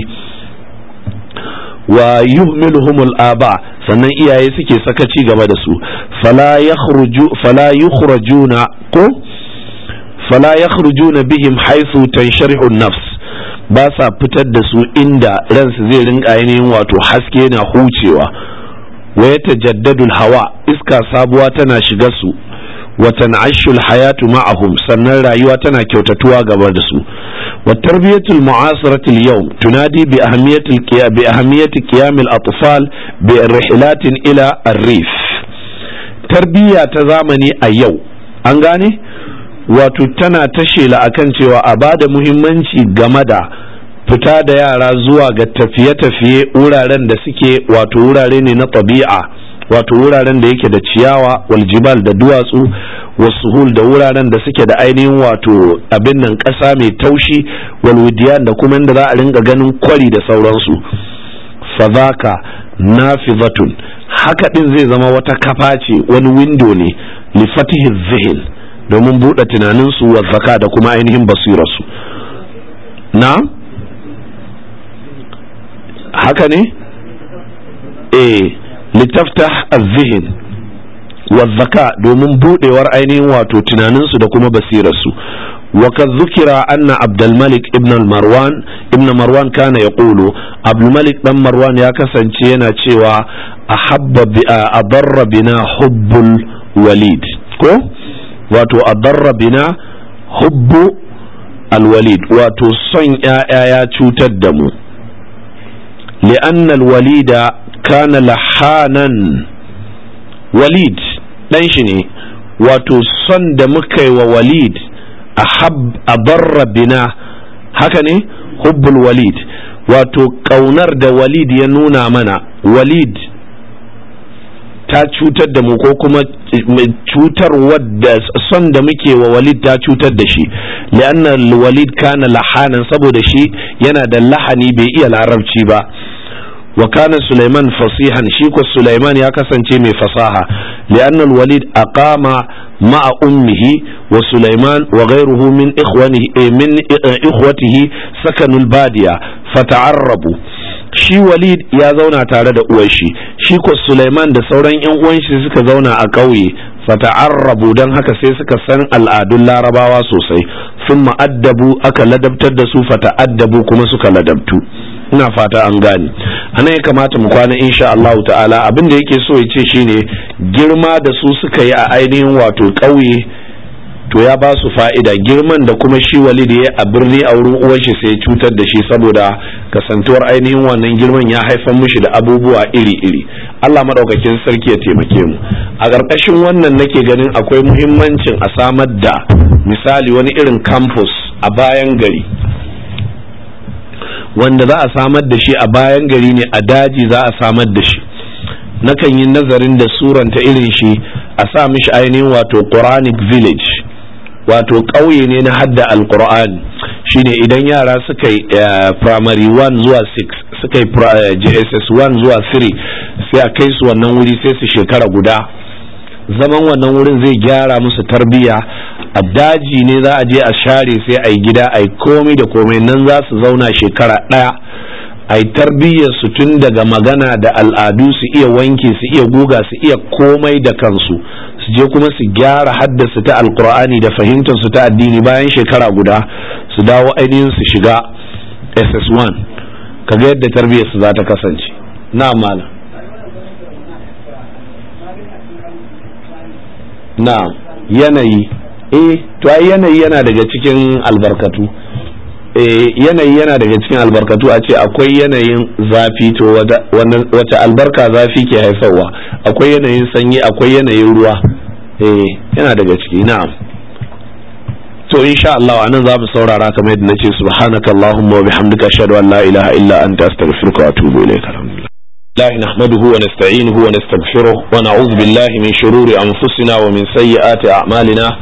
A: wa yuhmiluhumul aba, sannan iyaye suke sakaci game da su, fala yakhrujuna bihim haythu tansharihu an-nafs, ba sa fitar da su inda ransu zai rinka ainihin wato haske na hucewa, wa yatajaddadu al-hawa, iska sabuwa tana shiga su, wa tan'ashu al-hayatu ma'ahum, sannan rayuwa tana kyautatuwa gaba da su. والتربية المعاصرة اليوم تنادي بأهمية قيام الأطفال برحلات إلى الريف. تربية تزامني أيو أنغاني وتتنا تشيل أكنتي وأباد مهمنشي غمدا fita da yara zuwa ga tafiye-tafiye wuraren da suke wato wurare ne na tabi'a, wato wuraren da yake da ciyawa wal jibal da duwatsu wasuhul da wuraren da suke da ainihin wato abin nan ƙasa mai taushi wal wudiyan da kuma inda za a ringa ganin kwari da sauransu. fadhaka nafizatun, haka din zai zama wata kafa ce, wani window ne li fatihi zihin, domin buɗe tunaninsu wa zaka da kuma ainihin basirarsu. na haka ne litaftah az-zihin wa zaka, domin budewar ainihin wato tunaninsu da kuma basirarsu. wa kad dhukira anna Abdul Malik ibn Marwan kana yaqulu, Abdul Malik dan Marwan ya kasance yana cewa adarra bina hubbul walid, ko wato adarra bina hubbu al-walid, wato son ya cutar da mu, li'anna al-walida kana lahanan. Walid dan shi ne, wato son da muka yi wa Walid adarra bina, haka ne, hubbul Walid, wato kaunar da Walid ya nuna mana, Walid ta cutar da mu, ko kuma cutar wadda son da muke wa Walid ta cutar da shi, li'anna Walid kana lahanan, saboda shi yana da lahani bai iya larabci ba, wa kana Sulaiman fasihan, shi ko Sulaiman ya kasance mai fasaha, li'anna al-Walid aqama ma'a ummihi wa Sulaiman wa ghayruhu min ikhwatihi sakanul badiya fata'arrabu. Shi Walid ya zauna tare da uwar shi ko Sulaiman da sauran yan uwan shi suka zauna a ƙauye, fata'arrabu, dan haka sai suka san al'adun Larabawa sosai, sun ma'addabu, aka ladabtar da su, fata'addabu kuma suka ladabtu. Ina fata an gane. Anan ya kamata mu kwana insha Allah ta'ala. Abin da yake so ya ce shine girma da su suka yi a ainihin wato ƙauye to ya ba su fa'ida, girman da kuma shi Walid ya a birni a wurin uwar shi sai cutar da shi, saboda kasantuwar ainihin wannan girman ya haifar mishi da abubuwa iri-iri. Allah madaukakin sarki ya taimake mu. A ƙarƙashin wannan nake ganin akwai muhimmancin a samar da misali wani irin campus a bayan gari, wanda za a samar da shi a bayan gari ne, a daji za a samar da shi. Nakan yi nazarin da suranta irin shi a sa mishi ainihin wato Quranic village, wato ƙauye ne na hadda alƙur'ani. Shine idan yara suka yi primary 1 zuwa 6, suka yi JSS 1 zuwa 3, sai a kai su wannan wuri sai su shekara guda. Zaman wannan wurin zai gyara musu tarbiyya. A daji ne za a je a share, sai a yi gida, a yi komai da komai, nan za su zauna shekara ɗaya, a yi tarbiyyar su tun daga magana da al'adu, su iya wanke, su iya guga, su iya komai da kansu, su je kuma su gyara haddasa ta alkur'ani da fahimtar su ta addini. Bayan shekara guda su dawo ainihin su shiga SS1, kaga yadda tarbiyyar su za ta kasance. Na mala na yanayi, to ai yanayi yana daga cikin albarkatu. Yanayi yana daga cikin albarkatu. A ce akwai yanayin zafi, to wata albarka zafi ke haifarwa. Akwai yanayin sanyi, akwai yanayin ruwa, yana daga ciki. Na'am. To insha Allah anan za mu saurara kamar yadda nace, subhanakallahumma wa bihamdika ashhadu an la ilaha illa anta astaghfiruka wa atubu ilayk. Alhamdulillah. نحمده ونستعينه ونستغفره ونعوذ بالله من شرور أنفسنا ومن سيئات أعمالنا.